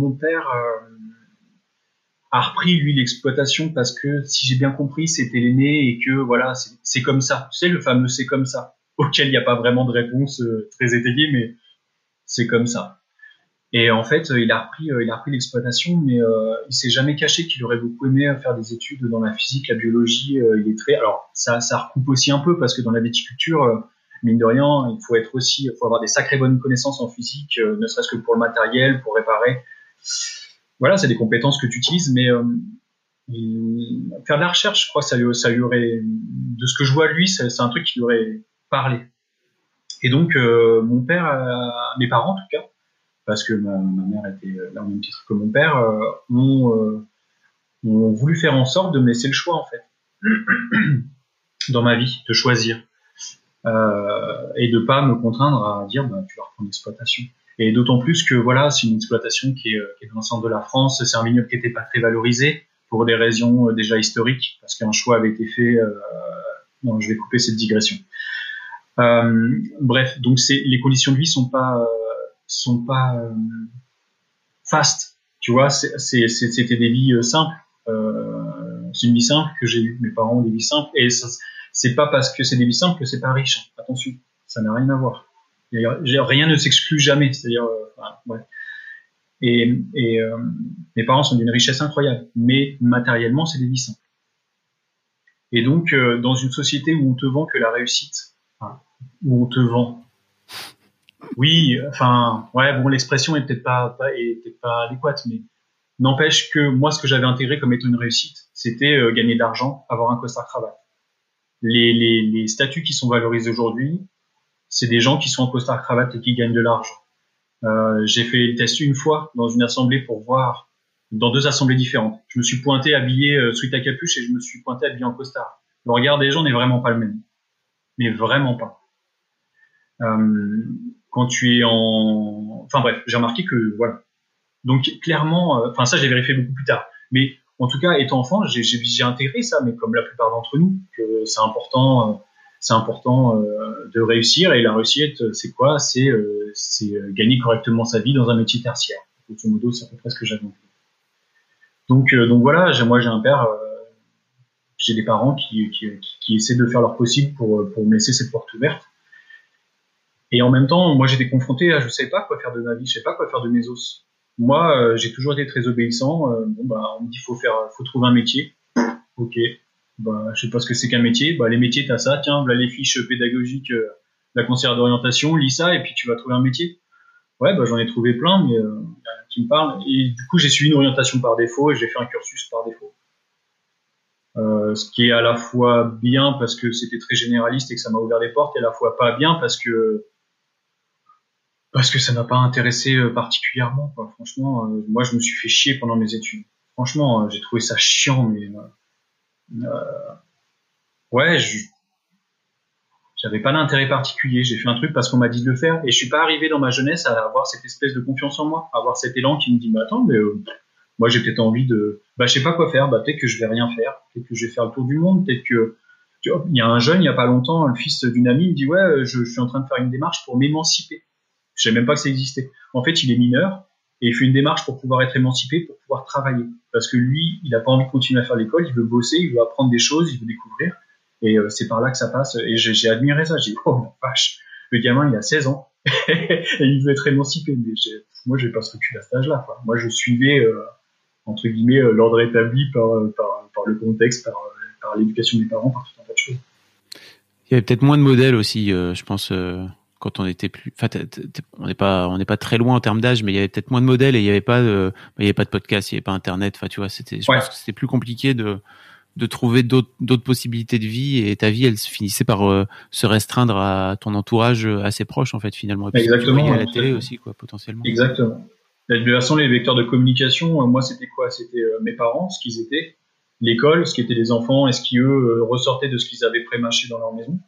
a repris, lui, l'exploitation parce que, si j'ai bien compris, c'était l'aîné et que, voilà, c'est comme ça. Tu sais, le fameux c'est comme ça, auquel il n'y a pas vraiment de réponse très étayée, mais c'est comme ça. Et en fait, il a repris l'exploitation, mais il s'est jamais caché qu'il aurait beaucoup aimé faire des études dans la physique, la biologie. Il est très, alors ça recoupe aussi un peu parce que dans la viticulture, mine de rien, il faut avoir des sacrées bonnes connaissances en physique, ne serait-ce que pour le matériel, pour réparer. Voilà, c'est des compétences que tu utilises, mais faire de la recherche, je crois que ça lui aurait, de ce que je vois de lui, c'est un truc qui lui aurait parlé. Et donc, mon père, mes parents en tout cas, parce que ma mère était là au même titre que mon père, ont voulu faire en sorte de me laisser le choix, en fait, dans ma vie, de choisir. Et de pas me contraindre à dire, bah, tu vas reprendre l'exploitation. Et d'autant plus que, voilà, c'est une exploitation qui est dans le centre de la France, c'est un vignoble qui n'était pas très valorisé, pour des raisons déjà historiques, parce qu'un choix avait été fait, non, je vais couper cette digression. Bref, donc les conditions de vie sont pas fast, tu vois, c'était des vies simples, c'est une vie simple que j'ai eue, mes parents ont des vies simples, et ça, c'est pas parce que c'est des vies simples que c'est pas riche, attention, ça n'a rien à voir. Rien ne s'exclut jamais, c'est-à-dire, ouais. Et mes parents sont d'une richesse incroyable, mais matériellement, c'est des vies simples. Et donc, dans une société où on te vend que la réussite, enfin, où on te vend, oui, enfin, ouais, bon, l'expression est peut-être pas adéquate, mais n'empêche que moi, ce que j'avais intégré comme étant une réussite, c'était gagner de l'argent, avoir un costard cravate. Les statuts qui sont valorisés aujourd'hui, c'est des gens qui sont en costard cravate et qui gagnent de l'argent. J'ai fait le test une fois dans une assemblée pour voir, dans 2 assemblées différentes. Je me suis pointé habillé sweat à capuche et je me suis pointé habillé en costard. Le regard des gens n'est vraiment pas le même. Mais vraiment pas. Quand tu es enfin bref, j'ai remarqué que, voilà. Donc clairement, enfin ça j'ai vérifié beaucoup plus tard. Mais en tout cas, étant enfant, j'ai intégré ça, mais comme la plupart d'entre nous, que c'est important de réussir. Et la réussite, c'est quoi? C'est gagner correctement sa vie dans un métier tertiaire. Grosso modo, c'est à peu près ce que j'avais envie. Donc voilà, moi j'ai un père, j'ai des parents qui essaient de faire leur possible pour me laisser cette porte ouverte. Et en même temps, moi j'étais confronté à, je savais pas quoi faire de ma vie, je savais pas quoi faire de mes os. Moi, j'ai toujours été très obéissant. On me dit faut trouver un métier. Ok. Je sais pas ce que c'est qu'un métier. Les métiers, t'as ça. Tiens, voilà les fiches pédagogiques, la conseillère d'orientation, lis ça et puis tu vas trouver un métier. Ouais, j'en ai trouvé plein, mais qui me parle. Et du coup, j'ai suivi une orientation par défaut et j'ai fait un cursus par défaut. Ce qui est à la fois bien parce que c'était très généraliste et que ça m'a ouvert des portes, et à la fois pas bien parce que ça m'a pas intéressé particulièrement, quoi. Franchement, moi je me suis fait chier pendant mes études. Franchement, j'ai trouvé ça chiant, mais ouais, j'avais pas d'intérêt particulier. J'ai fait un truc parce qu'on m'a dit de le faire, et je suis pas arrivé dans ma jeunesse à avoir cette espèce de confiance en moi, à avoir cet élan qui me dit attends, mais moi j'ai peut-être envie de, je sais pas quoi faire, peut-être que je vais rien faire, peut-être que je vais faire le tour du monde, peut-être que, tu vois, il y a un jeune il y a pas longtemps, le fils d'une amie, il me dit ouais, je suis en train de faire une démarche pour m'émanciper. Je savais même pas que ça existait. En fait, il est mineur et il fait une démarche pour pouvoir être émancipé, pour pouvoir travailler. Parce que lui, il a pas envie de continuer à faire l'école, il veut bosser, il veut apprendre des choses, il veut découvrir. Et c'est par là que ça passe. Et j'ai admiré ça. J'ai dit, oh la vache, le gamin, il a 16 ans et il veut être émancipé. Mais moi, j'ai pas ce recul à cet âge-là, quoi. Moi, je suivais, entre guillemets, l'ordre établi par le contexte, par l'éducation des parents, par tout un tas de choses. Il y avait peut-être moins de modèles aussi, je pense. Quand on était plus, enfin, on n'est pas très loin en termes d'âge, mais il y avait peut-être moins de modèles et il y avait pas de podcast, il y avait pas internet. Enfin, tu vois, je pense que c'était plus compliqué de trouver d'autres possibilités de vie, et ta vie, elle se finissait par se restreindre à ton entourage assez proche, en fait, finalement. Et puis, exactement. Tu voyais à la télé aussi, quoi, potentiellement. Exactement. De toute façon, les vecteurs de communication, moi, c'était quoi? C'était mes parents, ce qu'ils étaient, l'école, ce qu'étaient les enfants, et ce qui, eux, ressortaient de ce qu'ils avaient pré-mâché dans leur maison.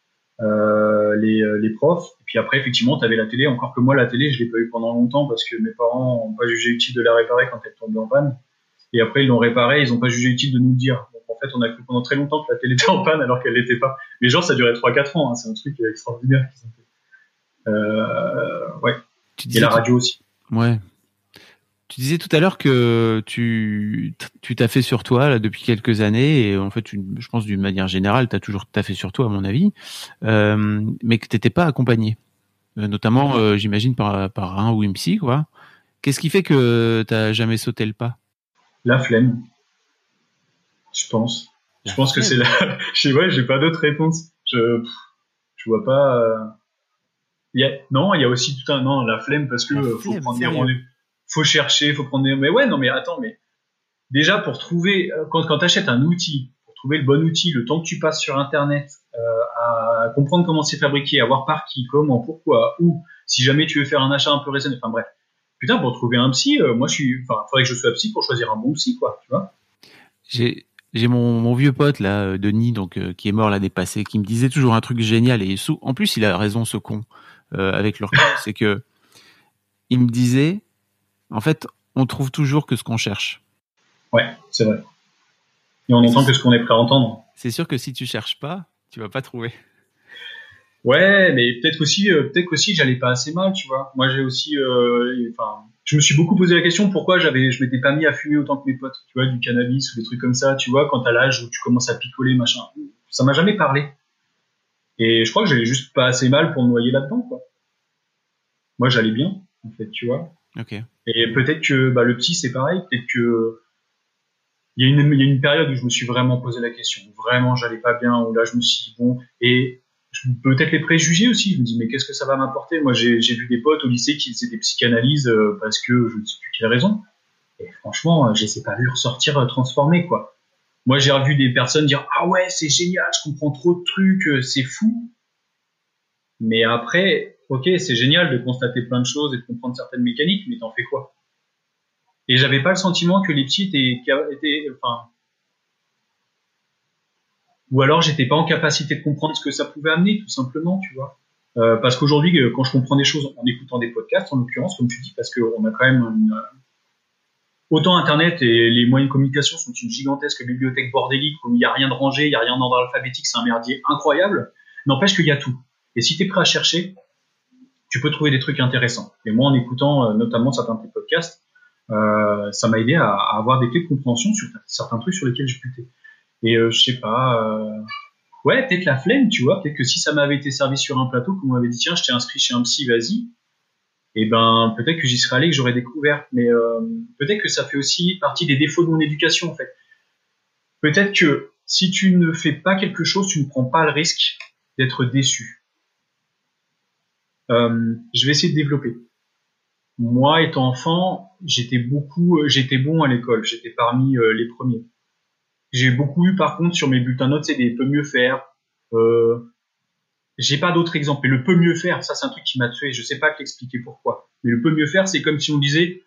Les profs, et puis après effectivement tu avais la télé, encore que moi la télé je l'ai pas eu pendant longtemps parce que mes parents n'ont pas jugé utile de la réparer quand elle tombait en panne, et après ils l'ont réparée, ils n'ont pas jugé utile de nous le dire. Donc en fait on a cru pendant très longtemps que la télé était en panne alors qu'elle l'était pas, mais genre ça durait 3-4 ans, hein. C'est un truc extraordinaire qu'ils ont fait. Ouais. Et la radio aussi. Ouais. Tu disais tout à l'heure que tu t'as fait sur toi là depuis quelques années, et en fait, je pense d'une manière générale, tu as toujours taffé sur toi à mon avis, mais que t'étais pas accompagné, notamment, j'imagine par un ou une psy, quoi. Qu'est-ce qui fait que t'as jamais sauté le pas? La flemme, je pense. Je pense que c'est j'ai pas d'autre réponse. Je vois pas. Il y a aussi la flemme parce que faut prendre des rendez-vous. Faut chercher, faut prendre des... Mais ouais, non, mais attends, mais déjà pour trouver, quand t'achètes un outil, pour trouver le bon outil, le temps que tu passes sur Internet, à comprendre comment c'est fabriqué, à voir par qui, comment, pourquoi, où, si jamais tu veux faire un achat un peu raisonnable, enfin bref. Putain, pour trouver un psy, faudrait que je sois psy pour choisir un bon psy, quoi, tu vois. J'ai mon vieux pote, là, Denis, donc, qui est mort l'année passée, qui me disait toujours un truc génial, et en plus, il a raison, ce con, avec le recul, c'est que, il me disait, en fait, on trouve toujours que ce qu'on cherche. Ouais, c'est vrai. Et on entend que ce qu'on est prêt à entendre. C'est sûr que si tu cherches pas, tu vas pas trouver. Ouais, mais peut-être qu'aussi j'allais pas assez mal, tu vois. Moi, j'ai aussi, je me suis beaucoup posé la question pourquoi je m'étais pas mis à fumer autant que mes potes, tu vois, du cannabis ou des trucs comme ça, tu vois, quand t'as l'âge où tu commences à picoler, machin. Ça m'a jamais parlé. Et je crois que j'allais juste pas assez mal pour me noyer là-dedans, quoi. Moi, j'allais bien, en fait, tu vois. Ok. Et peut-être que le psy c'est pareil, peut-être que il y a une période où je me suis vraiment posé la question, où vraiment j'allais pas bien, où là je me suis dit bon, et peut-être les préjugés aussi, je me dis mais qu'est-ce que ça va m'apporter? Moi j'ai vu des potes au lycée qui faisaient des psychanalyses parce que je ne sais plus quelle raison, et franchement je les ai pas vus ressortir transformés quoi. Moi j'ai revu des personnes dire ah ouais c'est génial, je comprends trop de trucs, c'est fou, mais après ok c'est génial de constater plein de choses et de comprendre certaines mécaniques, mais t'en fais quoi? Et j'avais pas le sentiment que les psys étaient enfin, ou alors j'étais pas en capacité de comprendre ce que ça pouvait amener, tout simplement, tu vois. Parce qu'aujourd'hui, quand je comprends des choses en écoutant des podcasts, en l'occurrence, comme tu dis, parce qu'on a quand même autant Internet et les moyens de communication sont une gigantesque bibliothèque bordélique où il n'y a rien de rangé, il n'y a rien d'ordre alphabétique, c'est un merdier incroyable. N'empêche qu'il y a tout. Et si tu es prêt à chercher, tu peux trouver des trucs intéressants. Et moi, en écoutant notamment certains de tes podcasts, ça m'a aidé à avoir des clés de compréhension sur certains trucs sur lesquels je butais. Et je sais pas, ouais, peut-être la flemme, tu vois, peut-être que si ça m'avait été servi sur un plateau, qu'on m'avait dit tiens, je t'ai inscrit chez un psy, vas-y, et ben peut-être que j'y serais allé, que j'aurais découvert. Mais peut-être que ça fait aussi partie des défauts de mon éducation en fait. Peut-être que si tu ne fais pas quelque chose, tu ne prends pas le risque d'être déçu. Je vais essayer de développer. Moi, étant enfant, j'étais bon à l'école, j'étais parmi les premiers. J'ai beaucoup eu par contre sur mes bulletins notes, c'est des peut mieux faire. J'ai pas d'autres exemples. Mais le peut mieux faire, ça c'est un truc qui m'a tué. Je sais pas t'expliquer pourquoi. Mais le peut mieux faire, c'est comme si on disait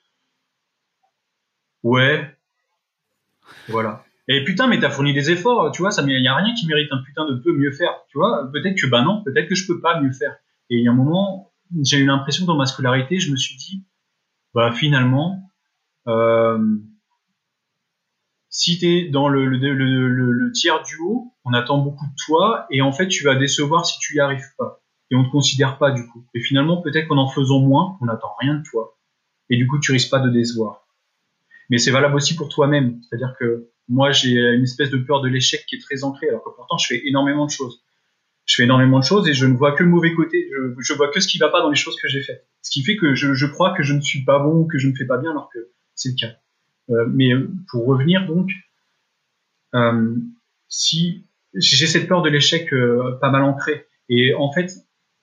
ouais, voilà. Et putain, mais t'as fourni des efforts, tu vois. Ça, y a rien qui mérite un putain de peut mieux faire, tu vois. Peut-être que non, peut-être que je peux pas mieux faire. Et il y a un moment, j'ai eu l'impression dans ma scolarité, je me suis dit finalement. Si t'es dans le tiers du haut, on attend beaucoup de toi et en fait tu vas décevoir si tu y arrives pas. Et on te considère pas du coup. Et finalement peut-être qu'en faisant moins, on n'attend rien de toi. Et du coup tu risques pas de décevoir. Mais c'est valable aussi pour toi-même. C'est-à-dire que moi j'ai une espèce de peur de l'échec qui est très ancrée alors que pourtant je fais énormément de choses. Je fais énormément de choses et je ne vois que le mauvais côté. Je vois que ce qui va pas dans les choses que j'ai faites. Ce qui fait que je crois que je ne suis pas bon ou que je ne fais pas bien alors que c'est le cas. Mais pour revenir donc, si j'ai cette peur de l'échec pas mal ancrée, et en fait,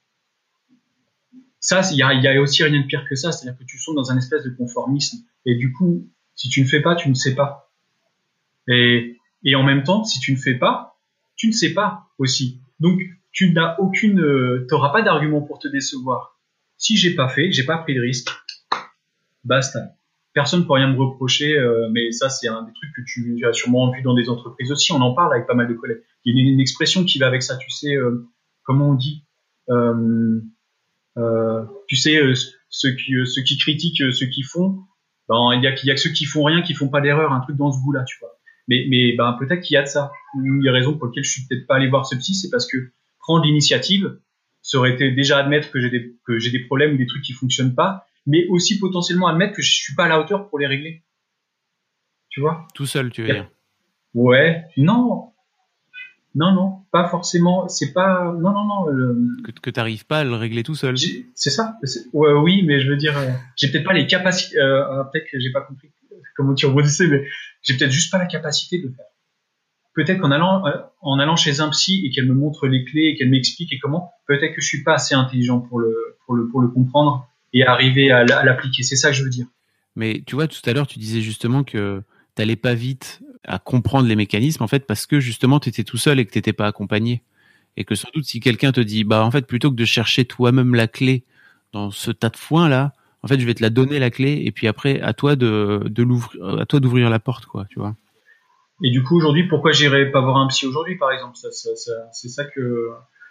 ça, il y a aussi rien de pire que ça, c'est-à-dire que tu sombres dans un espèce de conformisme, et du coup, si tu ne fais pas, tu ne sais pas. Et en même temps, si tu ne fais pas, tu ne sais pas aussi. Donc, t'auras pas d'argument pour te décevoir. Si j'ai pas fait, j'ai pas pris de risque, basta. Personne ne peut rien me reprocher, mais ça c'est un des trucs que tu as sûrement vu dans des entreprises aussi. On en parle avec pas mal de collègues. Il y a une expression qui va avec ça, tu sais, comment on dit, tu sais, ceux qui critiquent ceux qui font, il y a que ceux qui font rien, qui font pas d'erreur, un truc dans ce goût-là, tu vois. Mais peut-être qu'il y a de ça. Une des raisons pour lesquelles je suis peut-être pas allé voir ce psy, c'est parce que prendre l'initiative, ça aurait été déjà admettre que j'ai des problèmes ou des trucs qui fonctionnent pas, mais aussi potentiellement admettre que je suis pas à la hauteur pour les régler. Tu vois? Tout seul, tu veux dire? Ouais, non, pas forcément. C'est pas, non. Que t'arrives pas à le régler tout seul. C'est ça. Ouais, oui, mais je veux dire, j'ai peut-être pas les capacités. Peut-être que j'ai pas compris comment tu rebondissais, mais j'ai peut-être juste pas la capacité de le faire. Peut-être qu'en allant chez un psy et qu'elle me montre les clés et qu'elle m'explique et comment, peut-être que je suis pas assez intelligent pour le comprendre et arriver à l'appliquer. C'est ça que je veux dire. Mais tu vois, tout à l'heure, tu disais justement que t'allais pas vite à comprendre les mécanismes, en fait, parce que justement, t'étais tout seul et que t'étais pas accompagné. Et que sans doute, si quelqu'un te dit, en fait, plutôt que de chercher toi-même la clé dans ce tas de foin là, en fait, je vais te la donner la clé et puis après, à toi à toi d'ouvrir la porte, quoi, tu vois. Et du coup, aujourd'hui, pourquoi j'irais pas voir un psy aujourd'hui, par exemple? C'est ça que,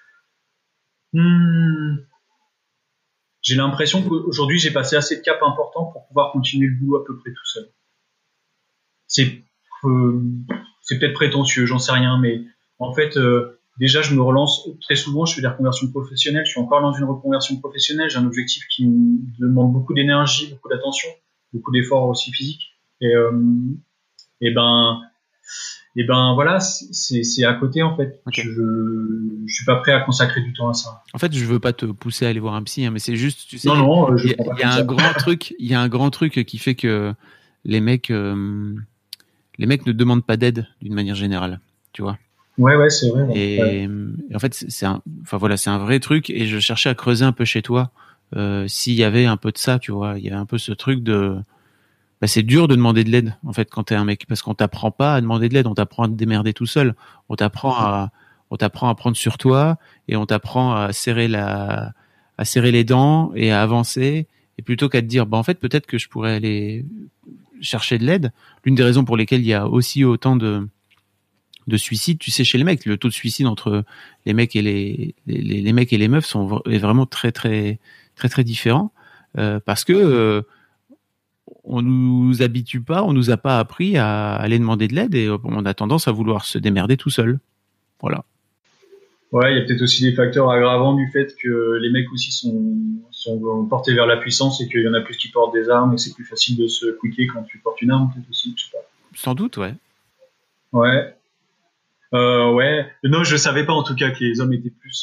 j'ai l'impression qu'aujourd'hui, j'ai passé assez de caps importants pour pouvoir continuer le boulot à peu près tout seul. C'est peut-être prétentieux, j'en sais rien, mais en fait, déjà, je me relance très souvent, je fais des reconversions professionnelles, je suis encore dans une reconversion professionnelle, j'ai un objectif qui me demande beaucoup d'énergie, beaucoup d'attention, beaucoup d'efforts aussi physiques. Et Et ben voilà, c'est à côté en fait. Okay. Je suis pas prêt à consacrer du temps à ça. En fait, je veux pas te pousser à aller voir un psy, hein, mais c'est juste, tu sais, il y a un grand truc, il y a un grand truc qui fait que les mecs ne demandent pas d'aide d'une manière générale, tu vois. Ouais, c'est vrai. Et en fait, c'est un vrai truc. Et je cherchais à creuser un peu chez toi s'il y avait un peu de ça, tu vois. Il y avait un peu ce truc de c'est dur de demander de l'aide en fait quand t'es un mec, parce qu'on t'apprend pas à demander de l'aide, on t'apprend à te démerder tout seul, on t'apprend à prendre sur toi, et on t'apprend à serrer les dents et à avancer, et plutôt qu'à te dire en fait peut-être que je pourrais aller chercher de l'aide. L'une des raisons pour lesquelles il y a aussi autant de suicides, tu sais, chez les mecs, le taux de suicide entre les mecs et les mecs et les meufs est vraiment très très très très différent, parce que on nous habitue pas, on nous a pas appris à aller demander de l'aide, et on a tendance à vouloir se démerder tout seul. Voilà. Ouais, il y a peut-être aussi des facteurs aggravants du fait que les mecs aussi sont portés vers la puissance, et qu'il y en a plus qui portent des armes, et c'est plus facile de se quicker quand tu portes une arme, peut-être aussi, je sais pas. Sans doute, ouais. Ouais. Ouais. Non, je savais pas en tout cas que les hommes étaient plus.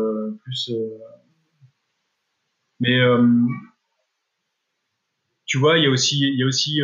Mais tu vois, il y a aussi.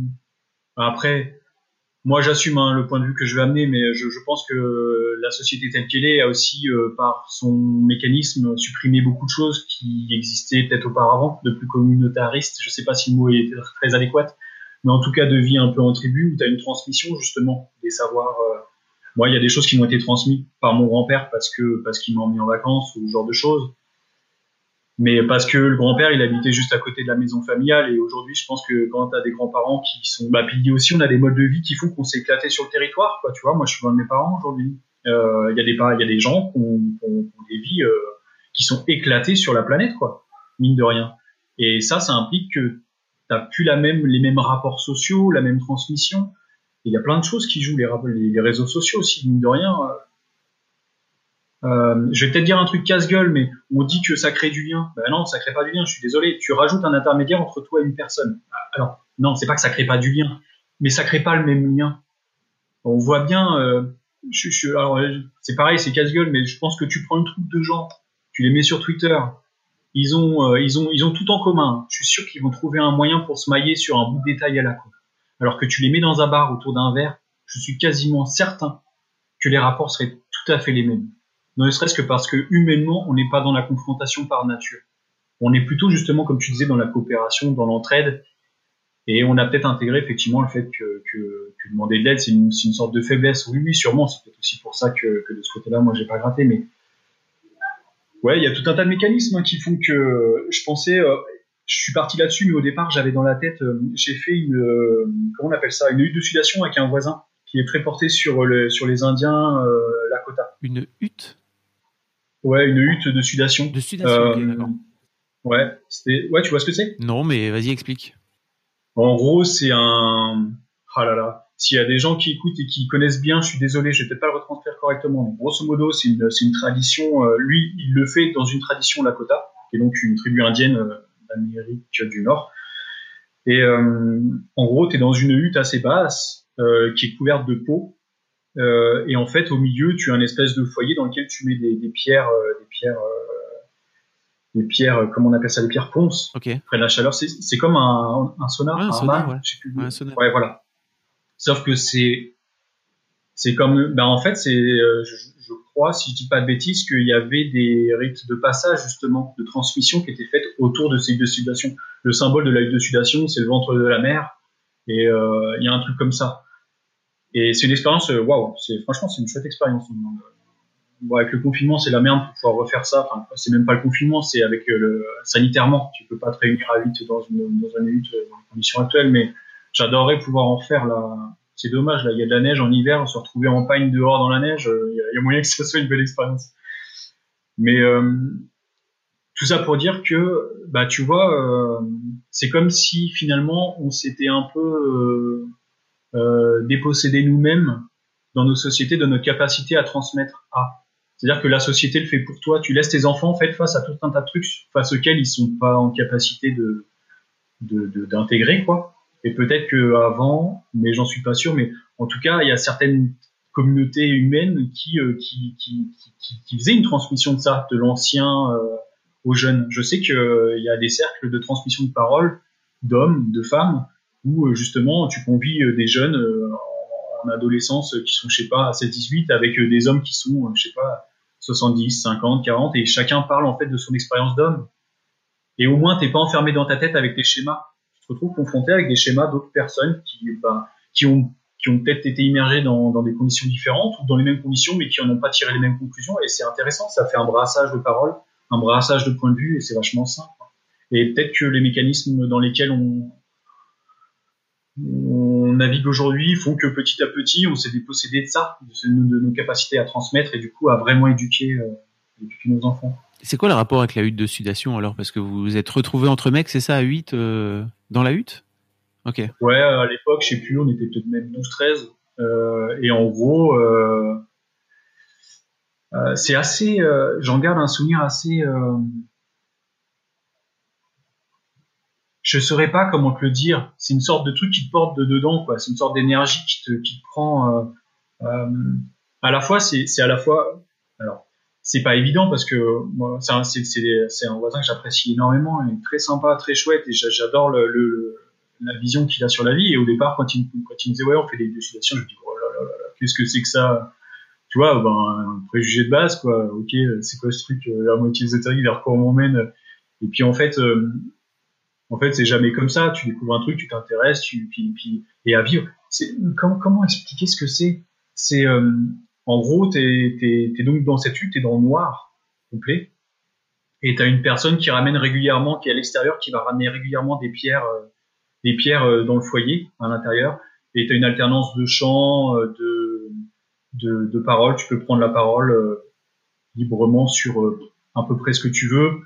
Après, moi, j'assume le point de vue que je vais amener, mais je pense que la société telle qu'elle est a aussi, par son mécanisme, supprimé beaucoup de choses qui existaient peut-être auparavant, de plus communautaristes. Je sais pas si le mot est très adéquat, mais en tout cas de vie un peu en tribu, où tu as une transmission justement des savoirs. Moi, il y a des choses qui m'ont été transmises par mon grand-père parce qu'il m'a emmené en vacances, ou ce genre de choses. Mais parce que le grand-père, il habitait juste à côté de la maison familiale, et aujourd'hui, je pense que quand t'as des grands-parents qui sont, puis aussi, on a des modes de vie qui font qu'on s'est éclaté sur le territoire, quoi. Tu vois, moi, je suis loin de mes parents aujourd'hui. Il y a des gens qui ont des vies, qui sont éclatées sur la planète, quoi. Mine de rien. Et ça implique que t'as plus les mêmes rapports sociaux, la même transmission. Et il y a plein de choses qui jouent, les réseaux sociaux aussi, mine de rien. Je vais peut-être dire un truc casse-gueule, mais on dit que ça crée du lien. Ben non, ça crée pas du lien, je suis désolé. Tu rajoutes un intermédiaire entre toi et une personne. Alors, non, c'est pas que ça crée pas du lien, mais ça crée pas le même lien. On voit bien, alors, c'est pareil, c'est casse-gueule, mais je pense que tu prends une troupe de gens, tu les mets sur Twitter, ils ont tout en commun. Je suis sûr qu'ils vont trouver un moyen pour se mailler sur un bout de détail à la con. Alors que tu les mets dans un bar autour d'un verre, je suis quasiment certain que les rapports seraient tout à fait les mêmes. Ne serait-ce que parce que humainement, on n'est pas dans la confrontation par nature. On est plutôt justement, comme tu disais, dans la coopération, dans l'entraide, et on a peut-être intégré effectivement le fait que demander de l'aide, c'est une sorte de faiblesse. Oui, sûrement, c'est peut-être aussi pour ça que de ce côté-là, moi, j'ai pas gratté, mais ouais, il y a tout un tas de mécanismes qui font que je pensais, je suis parti là-dessus, mais au départ, j'avais dans la tête, j'ai fait comment on appelle ça, une hutte de sudation avec un voisin qui est très porté sur les Indiens, Lakota. Une hutte? Ouais, une hutte de sudation. De sudation, ok, d'accord. Ouais, tu vois ce que c'est? Non, mais vas-y, explique. En gros, c'est ah là là. S'il y a des gens qui écoutent et qui connaissent bien, je suis désolé, je vais peut-être pas le retranscrire correctement. Mais grosso modo, c'est une tradition. Lui, il le fait dans une tradition Lakota, qui est donc une tribu indienne d'Amérique du Nord. Et en gros, t'es dans une hutte assez basse, qui est couverte de peau. Et en fait, au milieu, tu as une espèce de foyer dans lequel tu mets des pierres, comment on appelle ça, des pierres ponces. Okay. Près de la chaleur, c'est comme un sonar, un sonar, ouais. Je sais plus. Ouais, un sonar. Ouais, voilà. Sauf que c'est comme, en fait, je crois, si je dis pas de bêtises, qu'il y avait des rites de passage, justement, de transmission qui étaient faites autour de ces huttes de sudation. Le symbole de la hutte de sudation, c'est le ventre de la mer, et il y a un truc comme ça. Et c'est une expérience, waouh, franchement, c'est une chouette expérience. Bon, avec le confinement, c'est la merde pour pouvoir refaire ça. Enfin, c'est même pas le confinement, c'est avec sanitairement. Tu peux pas te réunir à 8 dans une hutte dans les conditions actuelles, mais j'adorerais pouvoir en faire là. C'est dommage, là, il y a de la neige en hiver, se retrouver en pagne dehors dans la neige, il y a moyen que ça soit une belle expérience. Mais tout ça pour dire que, tu vois, c'est comme si finalement on s'était un peu dépossédé nous-mêmes dans nos sociétés de notre capacité à transmettre C'est-à-dire que la société le fait pour toi, tu laisses tes enfants en fait face à tout un tas de trucs face auxquels ils sont pas en capacité d'intégrer, quoi. Et peut-être que avant, mais j'en suis pas sûr, mais en tout cas, il y a certaines communautés humaines qui faisaient une transmission de ça, de l'ancien aux jeunes. Je sais qu'il y a des cercles de transmission de parole d'hommes, de femmes, où justement tu convies des jeunes en adolescence qui sont, je sais pas, à 7-18, avec des hommes qui sont, je sais pas, 70, 50, 40, et chacun parle en fait de son expérience d'homme. Et au moins, t'es pas enfermé dans ta tête avec des schémas. Tu te retrouves confronté avec des schémas d'autres personnes qui ont peut-être été immergées dans des conditions différentes ou dans les mêmes conditions, mais qui en ont pas tiré les mêmes conclusions. Et c'est intéressant, ça fait un brassage de paroles, un brassage de points de vue, et c'est vachement simple. Et peut-être que les mécanismes dans lesquels on navigue aujourd'hui font que petit à petit, on s'est dépossédé de ça, de nos capacités à transmettre et du coup à vraiment éduquer nos enfants. C'est quoi le rapport avec la hutte de sudation alors? Parce que vous vous êtes retrouvés entre mecs, c'est ça, à 8 dans la hutte? Ok. Ouais, à l'époque, je sais plus, on était peut-être même 12-13. Et en gros, c'est assez... j'en garde un souvenir assez... je saurais pas comment te le dire. C'est une sorte de truc qui te porte de dedans, quoi. C'est une sorte d'énergie qui te prend... à la fois, c'est à la fois... Alors, c'est pas évident parce que moi, c'est un voisin que j'apprécie énormément. Il est très sympa, très chouette, et j'adore la vision qu'il a sur la vie. Et au départ, quand il me disait ouais, on fait des sudation, je me dis oh là là là, qu'est-ce que c'est que ça? Tu vois, un préjugé de base, quoi. Ok, c'est quoi ce truc, la moitié ésotérique, vers quoi on m'emmène? Et puis en fait, c'est jamais comme ça. Tu découvres un truc, tu t'intéresses, et à vivre. Comment expliquer ce que c'est? C'est en gros, t'es donc dans cette hutte, t'es dans le noir complet, et t'as une personne qui ramène régulièrement, qui est à l'extérieur, qui va ramener régulièrement des pierres dans le foyer à l'intérieur, et t'as une alternance de chants, de paroles. Tu peux prendre la parole librement sur à peu près ce que tu veux.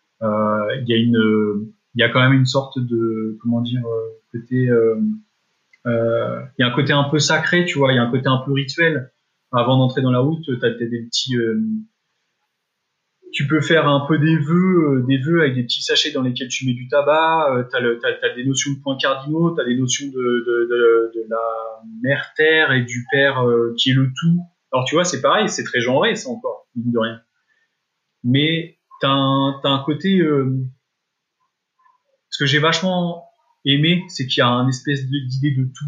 Il y a quand même une sorte de côté. Il y a un côté un peu sacré, tu vois. Il y a un côté un peu rituel. Avant d'entrer dans la route, t'as des petits. Tu peux faire un peu des vœux avec des petits sachets dans lesquels tu mets du tabac. T'as des notions de points cardinaux, t'as des notions de la mère terre et du père qui est le tout. Alors tu vois, c'est pareil, c'est très genré, ça encore, mine de rien. Mais t'as un côté. Ce que j'ai vachement aimé, c'est qu'il y a une espèce d'idée de tout.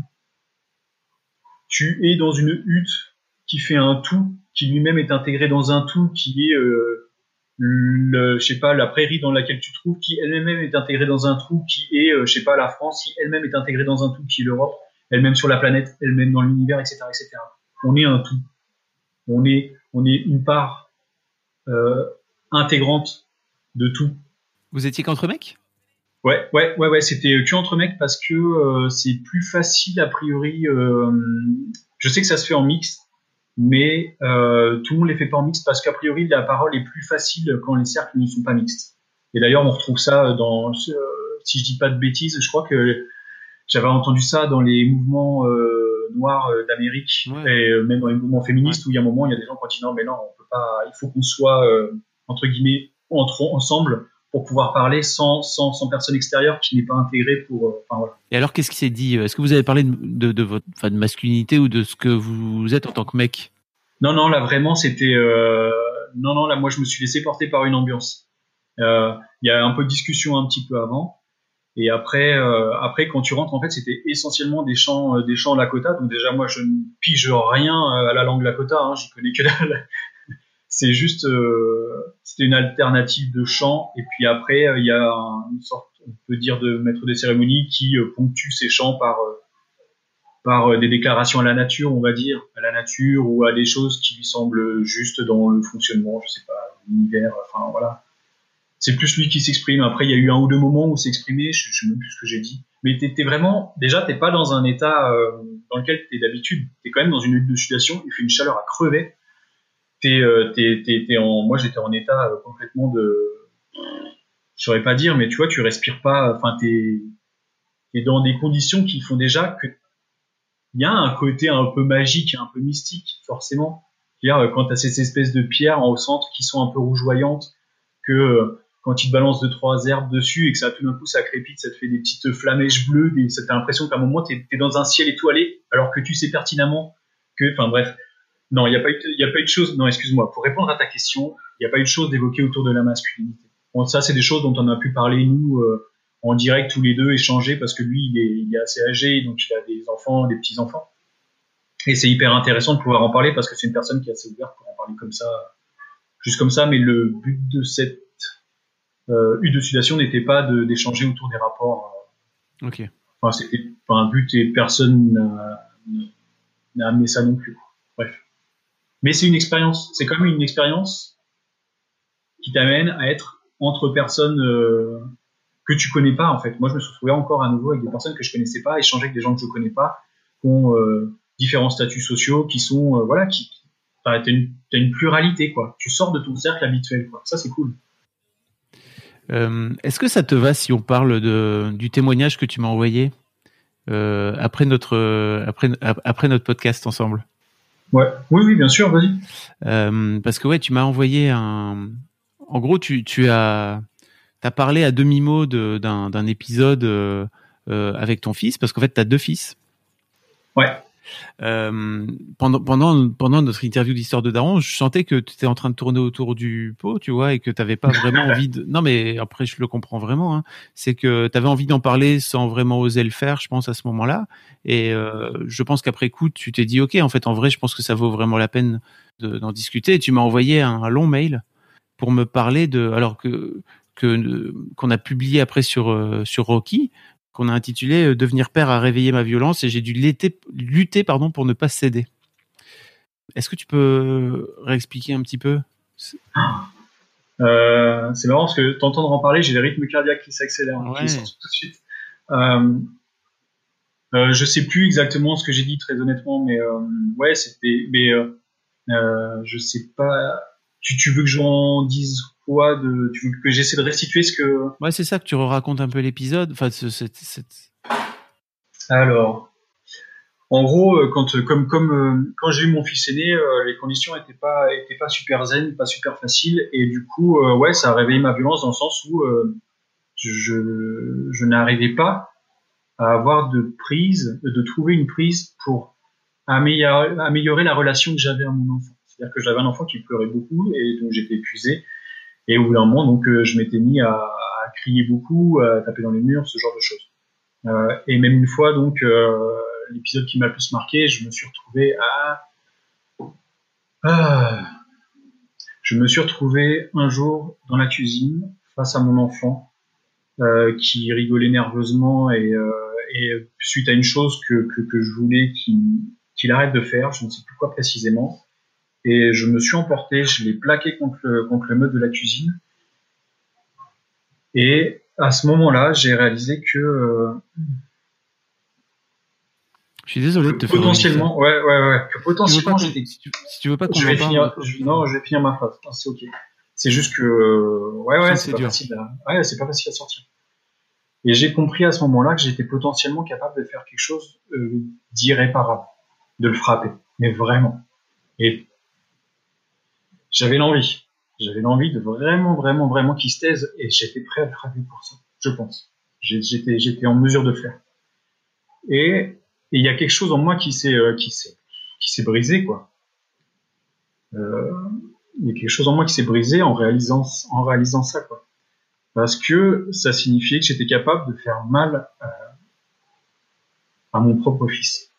Tu es dans une hutte qui fait un tout, qui lui-même est intégré dans un tout, qui est je sais pas, la prairie dans laquelle tu te trouves, qui elle-même est intégrée dans un trou, qui est, je sais pas, la France, qui elle-même est intégrée dans un tout, qui est l'Europe, elle-même sur la planète, elle-même dans l'univers, etc., etc. On est un tout. On est une part intégrante de tout. Vous étiez qu'entre mecs? Ouais, c'était que entre mecs parce que c'est plus facile a priori. Je sais que ça se fait en mixte, mais tout le monde les fait pas en mixte parce qu'a priori la parole est plus facile quand les cercles ne sont pas mixtes. Et d'ailleurs, on retrouve ça dans, si je dis pas de bêtises, je crois que j'avais entendu ça dans les mouvements noirs d'Amérique, ouais. Et même dans les mouvements féministes, ouais. Où il y a un moment, il y a des gens qui disent non, mais non, on peut pas. Il faut qu'on soit entre guillemets ensemble pour pouvoir parler sans personne extérieure qui n'est pas intégrée pour. Voilà. Et alors, qu'est-ce qui s'est dit? Est-ce que vous avez parlé de votre, de masculinité ou de ce que vous êtes en tant que mec? Non, là vraiment c'était. Non, là moi je me suis laissé porter par une ambiance. Il y a un peu de discussion un petit peu avant, et après quand tu rentres en fait c'était essentiellement des chants Lakota. Donc déjà moi je ne pige rien à la langue Lakota, hein, j'y connais que dalle. C'est juste, c'était une alternative de chant. Et puis après, il y a une sorte, on peut dire, de maître des cérémonies qui ponctue ces chants par des déclarations à la nature, on va dire, à la nature ou à des choses qui lui semblent justes dans le fonctionnement, je sais pas, l'univers. Enfin voilà. C'est plus lui qui s'exprime. Après, il y a eu un ou deux moments où s'exprimer. Je sais même plus ce que j'ai dit. Mais t'es vraiment, déjà, t'es pas dans un état dans lequel t'es d'habitude. T'es quand même dans une hutte de sudation. Il fait une chaleur à crever. Moi j'étais en état complètement je saurais pas dire, mais tu vois, tu respires pas, enfin t'es dans des conditions qui font déjà que il y a un côté un peu magique, un peu mystique, forcément. C'est-à-dire quand t'as ces espèces de pierres au centre qui sont un peu rougeoyantes, que quand ils te balancent 2-3 herbes dessus et que ça tout d'un coup ça crépite, ça te fait des petites flamèches bleues, ça t'as l'impression qu'à un moment t'es dans un ciel étoilé, alors que tu sais pertinemment que, enfin bref, non, il y a pas eu de choses. Non, excuse-moi. Pour répondre à ta question, il n'y a pas eu de choses d'évoquer autour de la masculinité. Bon, ça, c'est des choses dont on a pu parler nous en direct tous les deux, échanger, parce que lui, il est assez âgé, donc il a des enfants, des petits enfants, et c'est hyper intéressant de pouvoir en parler parce que c'est une personne qui est assez ouverte pour en parler comme ça, juste comme ça. Mais le but de cette elucidation n'était pas d'échanger autour des rapports. Ok. Enfin, c'était pas un but et personne n'a amené ça non plus. Bref. Mais c'est une expérience. C'est quand même une expérience qui t'amène à être entre personnes que tu connais pas, en fait. Moi, je me suis retrouvé encore à nouveau avec des personnes que je connaissais pas, échanger avec des gens que je connais pas, qui ont différents statuts sociaux, qui sont, voilà, t'as une pluralité, quoi. Tu sors de ton cercle habituel, quoi. Ça, c'est cool. Est-ce que ça te va si on parle du témoignage que tu m'as envoyé après notre podcast ensemble? Ouais, oui, bien sûr, vas-y. Parce que ouais, tu m'as envoyé en gros, tu as parlé à demi-mot d'un épisode avec ton fils, parce qu'en fait, tu as 2 fils. Ouais. Pendant notre interview d'Histoire de Daron, je sentais que tu étais en train de tourner autour du pot, tu vois, et que tu n'avais pas vraiment envie de... Non, mais après, je le comprends vraiment. Hein. C'est que tu avais envie d'en parler sans vraiment oser le faire, je pense, à ce moment-là. Et je pense qu'après coup, tu t'es dit, OK, en fait, en vrai, je pense que ça vaut vraiment la peine d'en discuter. Et tu m'as envoyé un long mail pour me parler alors qu'on a publié après sur Rocky, qu'on a intitulé « Devenir père a réveillé ma violence et j'ai dû lutter pour ne pas céder ». Est-ce que tu peux réexpliquer un petit peu ? C'est marrant parce que t'entendre en parler, j'ai les rythmes cardiaques qui s'accélèrent, ouais. Qui sortent tout de suite. Je sais plus exactement ce que j'ai dit, très honnêtement, mais ouais, c'était... Mais je sais pas... Tu veux que j'en dise quoi tu veux que j'essaie de restituer ce que... Ouais, c'est ça, que tu racontes un peu l'épisode. Enfin, Alors, en gros, quand j'ai eu mon fils aîné, les conditions étaient pas super zen, pas super faciles, et du coup, ouais, ça a réveillé ma violence dans le sens où je n'arrivais pas à avoir de trouver une prise pour améliorer la relation que j'avais à mon enfant. C'est-à-dire que j'avais un enfant qui pleurait beaucoup et donc j'étais épuisé. Et au bout d'un moment, donc, je m'étais mis à crier beaucoup, à taper dans les murs, ce genre de choses. Et même une fois, donc, l'épisode qui m'a le plus marqué, je me suis retrouvé un jour dans la cuisine face à mon enfant qui rigolait nerveusement et suite à une chose que je voulais qu'il arrête de faire, je ne sais plus quoi précisément. Et je me suis emporté, je l'ai plaqué contre le meuble de la cuisine. Et à ce moment-là, j'ai réalisé que... je suis désolé de te faire potentiellement, ouais, que potentiellement, si tu veux pas qu'on en parle... je vais finir ma phrase. Non, c'est ok. C'est juste que, c'est pas facile c'est pas facile à sortir. Et j'ai compris à ce moment-là que j'étais potentiellement capable de faire quelque chose d'irréparable, de le frapper, mais vraiment. Et j'avais l'envie de vraiment qu'il se taise, et j'étais prêt à le frapper pour ça, je pense. J'étais en mesure de le faire. Et il y a quelque chose en moi qui s'est brisé, quoi. Il y a quelque chose en moi qui s'est brisé en réalisant ça, quoi. Parce que ça signifiait que j'étais capable de faire mal à mon propre fils.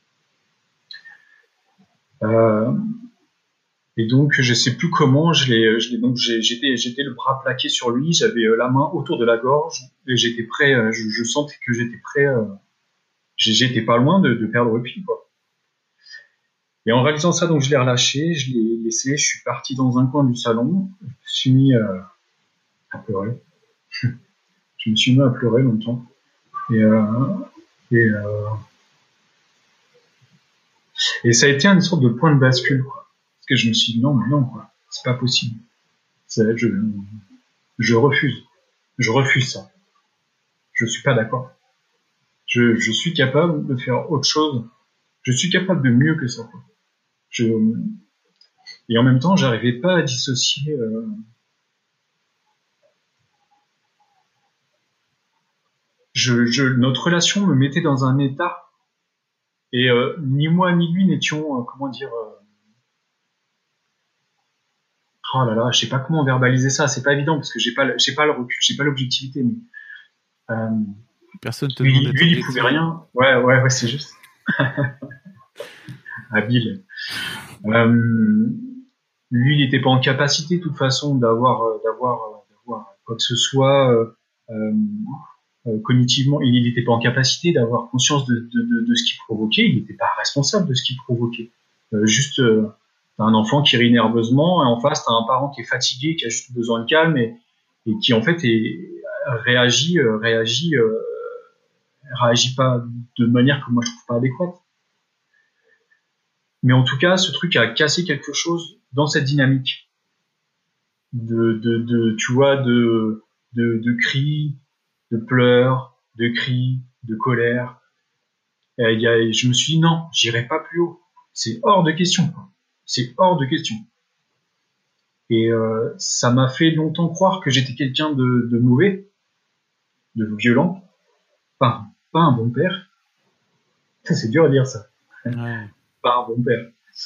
Et donc, je sais plus comment, j'étais le bras plaqué sur lui, j'avais la main autour de la gorge, et j'étais prêt, je sentais que j'étais prêt, j'étais pas loin de perdre le pied, quoi. Et en réalisant ça, donc, je l'ai relâché, je l'ai laissé, je suis parti dans un coin du salon, je me suis mis à pleurer. Je me suis mis à pleurer longtemps. Et ça a été une sorte de point de bascule, quoi. Parce que je me suis dit non, quoi, c'est pas possible. Je refuse. Je refuse ça. Je suis pas d'accord. Je suis capable de faire autre chose. Je suis capable de mieux que ça, quoi. Et en même temps, j'arrivais pas à dissocier notre relation me mettait dans un état, et ni moi ni lui n'étions, oh là là, je sais pas comment verbaliser ça, c'est pas évident parce que j'ai pas le recul, j'ai pas l'objectivité, mais Personne te lui, demande d'être il objectif. pouvait rien. Ouais, c'est juste. Habile. Lui, il n'était pas en capacité, de toute façon, d'avoir quoi que ce soit cognitivement. Il n'était pas en capacité d'avoir conscience de ce qu'il provoquait. Il n'était pas responsable de ce qu'il provoquait. T'as un enfant qui rit nerveusement, et en face, t'as un parent qui est fatigué, qui a juste besoin de calme, et qui en fait réagit pas de manière que moi je trouve pas adéquate. Mais en tout cas, ce truc a cassé quelque chose dans cette dynamique tu vois, de cris, de pleurs, de cris, de colère. Je me suis dit non, j'irai pas plus haut. C'est hors de question, quoi. C'est hors de question. Et ça m'a fait longtemps croire que j'étais quelqu'un de mauvais, de violent, pas un bon père. C'est dur à dire ça. Ouais. Pas un bon père.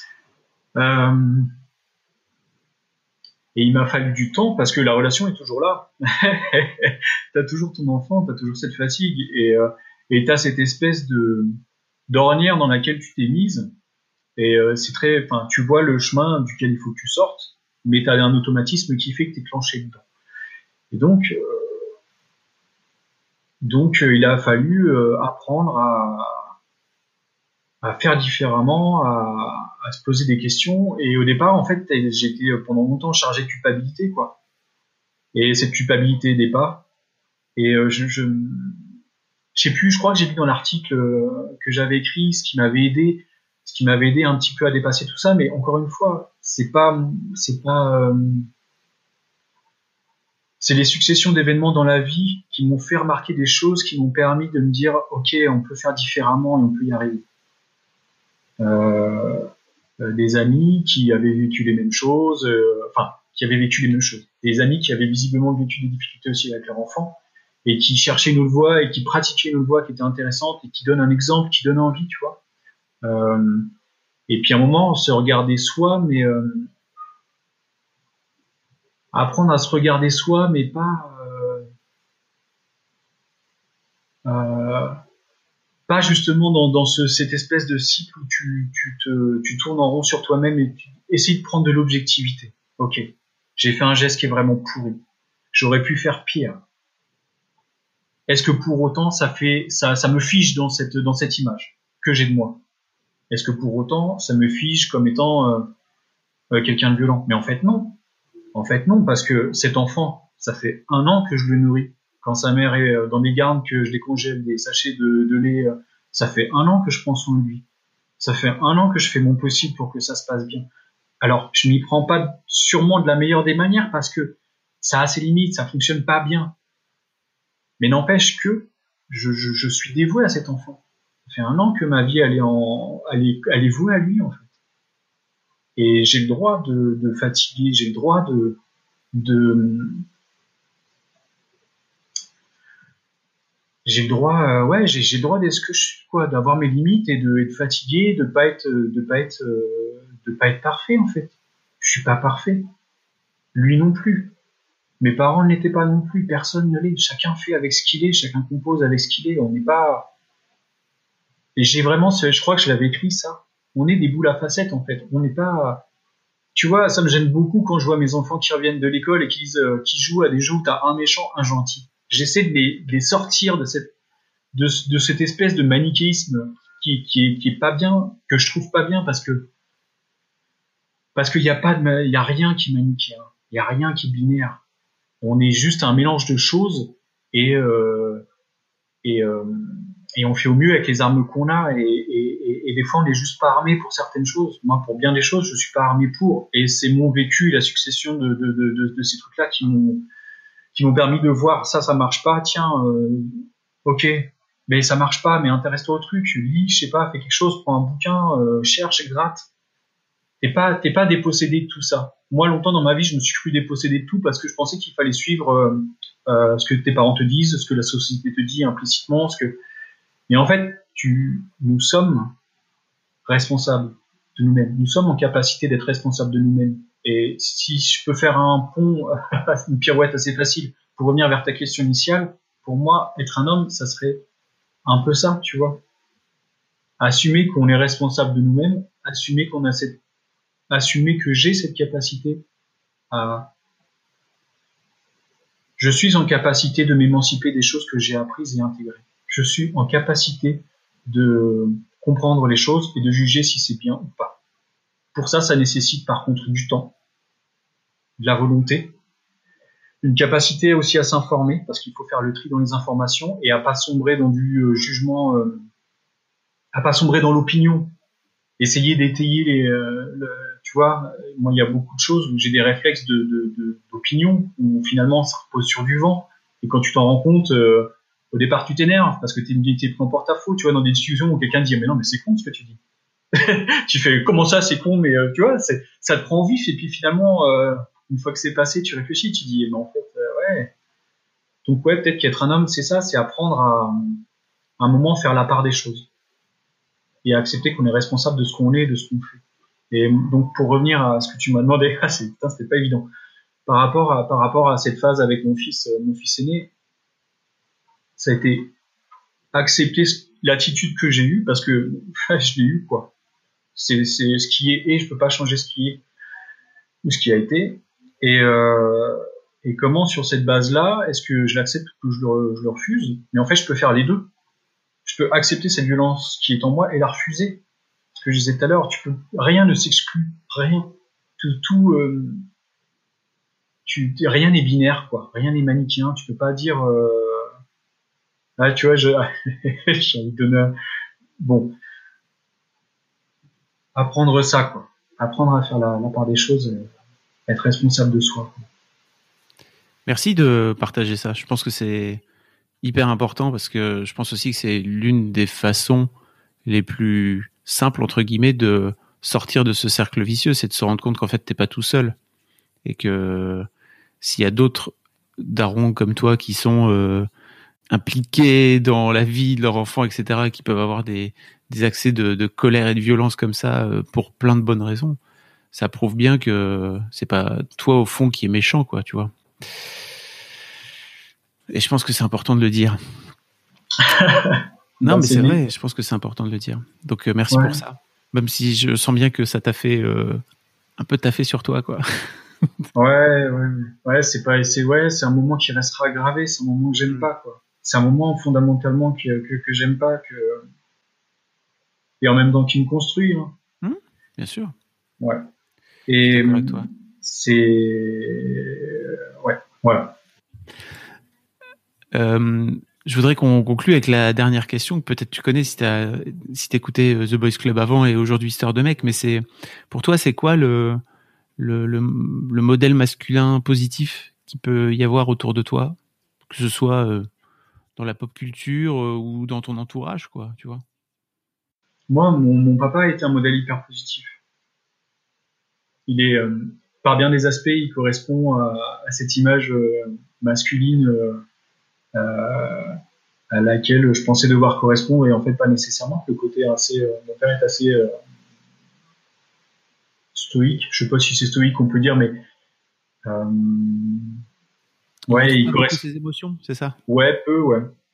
Et il m'a fallu du temps parce que la relation est toujours là. T'as toujours ton enfant, t'as toujours cette fatigue, et t'as cette espèce d'ornière dans laquelle tu t'es mise. Et tu vois le chemin duquel il faut que tu sortes, mais t'as un automatisme qui fait que t'es clenché dedans. Et donc, il a fallu apprendre à faire différemment, à se poser des questions. Et au départ, en fait, j'étais pendant longtemps chargé de culpabilité, quoi. Et cette culpabilité aidait pas. Et je sais plus, je crois que j'ai lu dans l'article que j'avais écrit ce qui m'avait aidé un petit peu à dépasser tout ça. Mais encore une fois, c'est les successions d'événements dans la vie qui m'ont fait remarquer des choses, qui m'ont permis de me dire, ok, on peut faire différemment et on peut y arriver. Des amis qui avaient vécu les mêmes choses, des amis qui avaient visiblement vécu des difficultés aussi avec leur enfant, et qui cherchaient une autre voie, et qui pratiquaient une autre voie qui était intéressante, et qui donnent un exemple, qui donnent envie, tu vois. Et puis à un moment, se regarder soi, mais apprendre à se regarder soi, mais pas justement dans cette espèce de cycle où tu tournes en rond sur toi-même, et tu essayes de prendre de l'objectivité. Ok, j'ai fait un geste qui est vraiment pourri. J'aurais pu faire pire. Est-ce que pour autant ça me fige dans cette image que j'ai de moi? Est-ce que pour autant ça me fige comme étant quelqu'un de violent? Mais en fait non. En fait non, parce que cet enfant, ça fait 1 an que je le nourris. Quand sa mère est dans des gardes, que je décongèle des sachets de lait, ça fait 1 an que je prends soin de lui. Ça fait 1 an que je fais mon possible pour que ça se passe bien. Alors, je m'y prends pas sûrement de la meilleure des manières parce que ça a ses limites, ça fonctionne pas bien. Mais n'empêche que je suis dévoué à cet enfant. Ça fait 1 an que ma vie elle est vouée à lui, en fait. Et j'ai le droit de fatiguer, j'ai le droit j'ai le droit d'être ce que je suis, quoi, d'avoir mes limites et de fatiguer, de pas être parfait, en fait. Je suis pas parfait. Lui non plus. Mes parents ne l'étaient pas non plus. Personne ne l'est. Chacun fait avec ce qu'il est. Chacun compose avec ce qu'il est. On n'est pas. Et j'ai vraiment, je crois que je l'avais écrit ça. On est des boules à facettes, en fait. On n'est pas. Tu vois, ça me gêne beaucoup quand je vois mes enfants qui reviennent de l'école et qui jouent à des jeux où t'as un méchant, un gentil. J'essaie de les sortir de cette espèce de manichéisme qui est pas bien, que je trouve pas bien parce que il y a rien qui est manichéen, il y a rien qui est binaire. On est juste un mélange de choses et on fait au mieux avec les armes qu'on a, et des fois on n'est juste pas armé pour certaines choses. Moi, pour bien des choses, je suis pas armé pour, et c'est mon vécu et la succession de ces trucs-là qui m'ont permis de voir ça marche pas, tiens, ok, mais ça marche pas, mais intéresse-toi au truc, lis, je sais pas, fais quelque chose, prends un bouquin, cherche et gratte. t'es pas dépossédé de tout ça. Moi, longtemps dans ma vie, je me suis cru dépossédé de tout parce que je pensais qu'il fallait suivre ce que tes parents te disent, ce que la société te dit implicitement, mais en fait, nous sommes responsables de nous-mêmes. Nous sommes en capacité d'être responsables de nous-mêmes. Et si je peux faire un pont, une pirouette assez facile pour revenir vers ta question initiale, pour moi, être un homme, ça serait un peu ça, tu vois. Assumer qu'on est responsable de nous-mêmes, assumer que j'ai cette capacité je suis en capacité de m'émanciper des choses que j'ai apprises et intégrées. Je suis en capacité de comprendre les choses et de juger si c'est bien ou pas. Pour ça, ça nécessite par contre du temps, de la volonté, une capacité aussi à s'informer, parce qu'il faut faire le tri dans les informations et à pas sombrer dans du jugement, à pas sombrer dans l'opinion. Essayer d'étayer tu vois, moi il y a beaucoup de choses où j'ai des réflexes d'opinion où finalement ça repose sur du vent et quand tu t'en rends compte au départ tu t'énerves parce que t'es pris en porte-à-faux, tu vois, dans des discussions où quelqu'un dit mais non mais c'est con ce que tu dis. Tu fais comment ça c'est con, mais tu vois, ça te prend vif et puis finalement une fois que c'est passé tu réfléchis, tu dis mais en fait ouais. Donc ouais, peut-être qu'être un homme c'est ça, c'est apprendre à un moment faire la part des choses et à accepter qu'on est responsable de ce qu'on est, de ce qu'on fait. Et donc pour revenir à ce que tu m'as demandé, c'était pas évident. Par rapport à cette phase avec mon fils aîné, ça a été accepter l'attitude que j'ai eue parce que je l'ai eue quoi. C'est ce qui est et je peux pas changer ce qui est ou ce qui a été. Et comment sur cette base-là, est-ce que je l'accepte ou que je le refuse? Mais en fait, je peux faire les deux. Je peux accepter cette violence qui est en moi et la refuser. Ce que je disais tout à l'heure, rien ne s'exclut, rien. Rien n'est binaire, quoi. Rien n'est manichéen. Tu peux pas dire, tu vois, j'ai envie de donner, bon, apprendre ça, quoi. Apprendre à faire la part des choses, être responsable de soi, quoi. Merci de partager ça. Je pense que c'est hyper important parce que je pense aussi que c'est l'une des façons les plus simples, entre guillemets, de sortir de ce cercle vicieux, c'est de se rendre compte qu'en fait, t'es pas tout seul. Et que s'il y a d'autres darons comme toi qui sont impliqués dans la vie de leur enfant, etc., qui peuvent avoir des accès de colère et de violence comme ça pour plein de bonnes raisons, ça prouve bien que c'est pas toi au fond qui est méchant, quoi, tu vois. Et je pense que c'est important de le dire. Non, mais c'est vrai, je pense que c'est important de le dire. Donc, merci pour ça. Même si je sens bien que ça t'a fait un peu taffer sur toi, quoi. Ouais, c'est un moment qui restera gravé, c'est un moment que j'aime pas, quoi. C'est un moment fondamentalement que j'aime pas, et en même temps qui me construit, hein. Bien sûr. Ouais. Et avec toi. ouais, voilà. Je voudrais qu'on conclue avec la dernière question que peut-être tu connais si t'écoutais The Boys Club avant et aujourd'hui Histoire de mec, mais pour toi c'est quoi le modèle masculin positif qu'il peut y avoir autour de toi, que ce soit dans la pop culture ou dans ton entourage, quoi, tu vois? Moi, mon papa était un modèle hyper positif. Il est, par bien des aspects, il correspond à cette image masculine à laquelle je pensais devoir correspondre et en fait pas nécessairement. Le côté mon père est assez stoïque. Je sais pas si c'est stoïque on peut dire, mais il correspond. Ses émotions, c'est ça? Ouais, peu.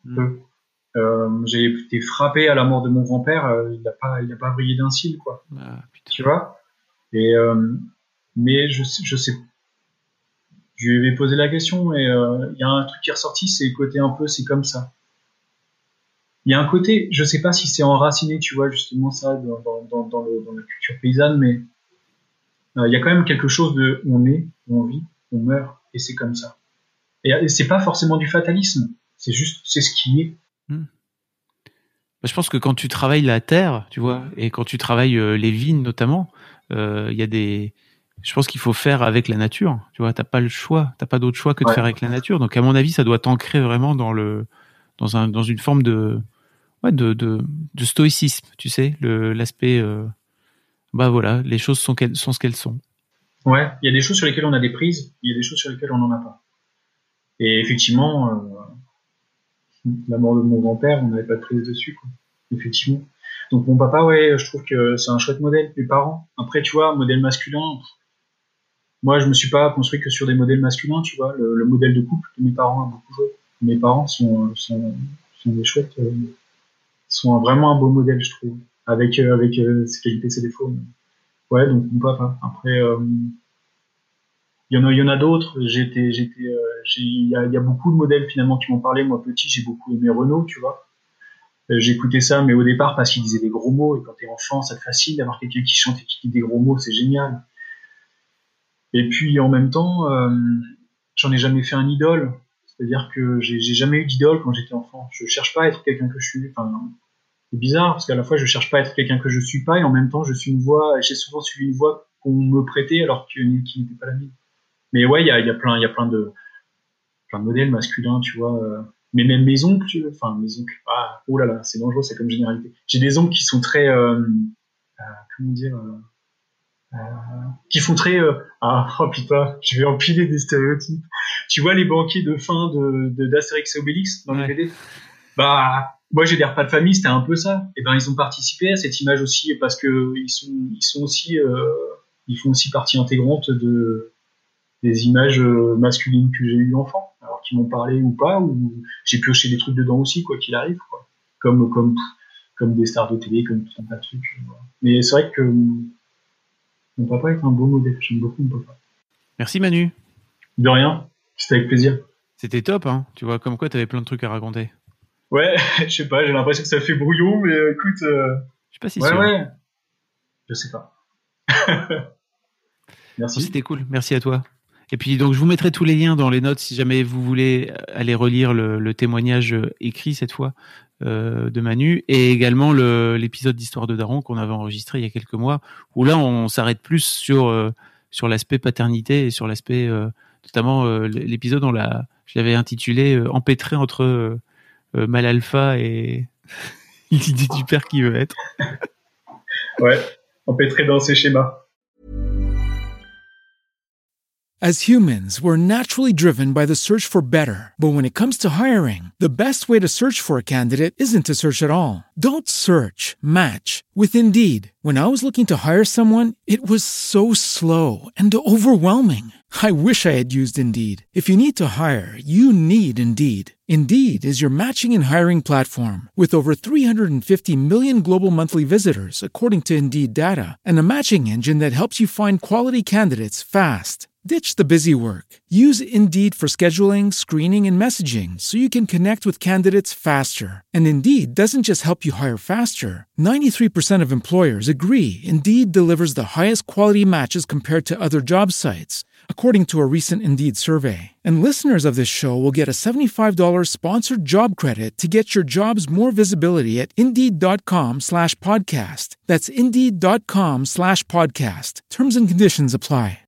J'ai été frappé à la mort de mon grand-père. Il a pas brillé d'un cil, quoi. Ah, tu vois. Et mais je sais. Je lui avais posé la question et il y a un truc qui est ressorti, c'est le côté un peu, c'est comme ça. Il y a un côté, je sais pas si c'est enraciné, tu vois, justement ça dans la culture paysanne, mais il y a quand même quelque chose de on est, on vit, on meurt et c'est comme ça. Et c'est pas forcément du fatalisme, c'est ce qui est. Je pense que quand tu travailles la terre, tu vois, et quand tu travailles les vignes notamment, il y a je pense qu'il faut faire avec la nature, tu vois, t'as pas d'autre choix que de faire avec la nature. Donc à mon avis, ça doit t'ancrer vraiment dans une forme de stoïcisme, tu sais, l'aspect bah voilà, les choses sont ce qu'elles sont. Ouais, il y a des choses sur lesquelles on a des prises, il y a des choses sur lesquelles on n'en a pas. Et effectivement, la mort de mon grand-père, on n'avait pas de prise dessus, quoi. Effectivement. Donc mon papa, ouais, je trouve que c'est un chouette modèle. Mes parents, après, tu vois, modèle masculin, moi, je me suis pas construit que sur des modèles masculins, tu vois. Le modèle de couple de mes parents a beaucoup joué. Mes parents sont des chouettes, sont vraiment un beau modèle, je trouve, avec ses qualités, ses défauts. Ouais, donc mon papa. Après, il y en a d'autres. Il y a beaucoup de modèles finalement qui m'ont parlé. Moi, petit, j'ai beaucoup aimé Renaud, tu vois. J'écoutais ça, mais au départ parce qu'il disait des gros mots, et quand t'es enfant, ça te fascine d'avoir quelqu'un qui chante et qui dit des gros mots, c'est génial. Et puis en même temps, j'en ai jamais fait un idole, c'est-à-dire que j'ai jamais eu d'idole quand j'étais enfant. Je cherche pas à être quelqu'un que je suis. Enfin, c'est bizarre parce qu'à la fois je cherche pas à être quelqu'un que je suis pas, et en même temps je suis une voix. J'ai souvent suivi une voix qu'on me prêtait alors qui n'était pas la mienne. Mais ouais, il y a plein de modèles masculins, tu vois. Mais même mes oncles, oh là là, c'est dangereux, c'est comme généralité. J'ai des oncles qui sont très, comment dire, qui font très, oh putain, je vais empiler des stéréotypes. Tu vois les banquiers de fin d'Astérix et Obélix dans les BD? Bah, moi j'ai des repas de famille, c'était un peu ça. Et ben ils ont participé à cette image aussi parce que ils sont aussi, ils font aussi partie intégrante des images masculines que j'ai eues enfant, alors qu'ils m'ont parlé ou pas, ou j'ai pioché des trucs dedans aussi, quoi qu'il arrive, quoi. Comme des stars de télé, comme tout un tas de trucs. Voilà. Mais c'est vrai que mon papa est un beau modèle, j'aime beaucoup mon papa. Merci Manu. De rien, c'était avec plaisir. C'était top, hein. Tu vois, comme quoi t'avais plein de trucs à raconter. Ouais, je sais pas, j'ai l'impression que ça fait brouillon, mais écoute... Je suis pas si sûr. Ouais, je sais pas. Merci. C'était cool, merci à toi. Et puis donc je vous mettrai tous les liens dans les notes si jamais vous voulez aller relire le témoignage écrit cette fois de Manu, et également l'épisode d'Histoire de Daron qu'on avait enregistré il y a quelques mois, où là on s'arrête plus sur l'aspect paternité et sur l'aspect notamment l'épisode je l'avais intitulé empêtré entre mal alpha et l'idée du père qui veut être. Ouais, empêtré dans ses schémas. As humans, we're naturally driven by the search for better. But when it comes to hiring, the best way to search for a candidate isn't to search at all. Don't search, match with Indeed. When I was looking to hire someone, it was so slow and overwhelming. I wish I had used Indeed. If you need to hire, you need Indeed. Indeed is your matching and hiring platform with over 350 million global monthly visitors, according to Indeed data, and a matching engine that helps you find quality candidates fast. Ditch the busy work. Use Indeed for scheduling, screening, and messaging so you can connect with candidates faster. And Indeed doesn't just help you hire faster. 93% of employers agree Indeed delivers the highest quality matches compared to other job sites, according to a recent Indeed survey. And listeners of this show will get a $75 sponsored job credit to get your jobs more visibility at Indeed.com/podcast. That's Indeed.com/podcast. Terms and conditions apply.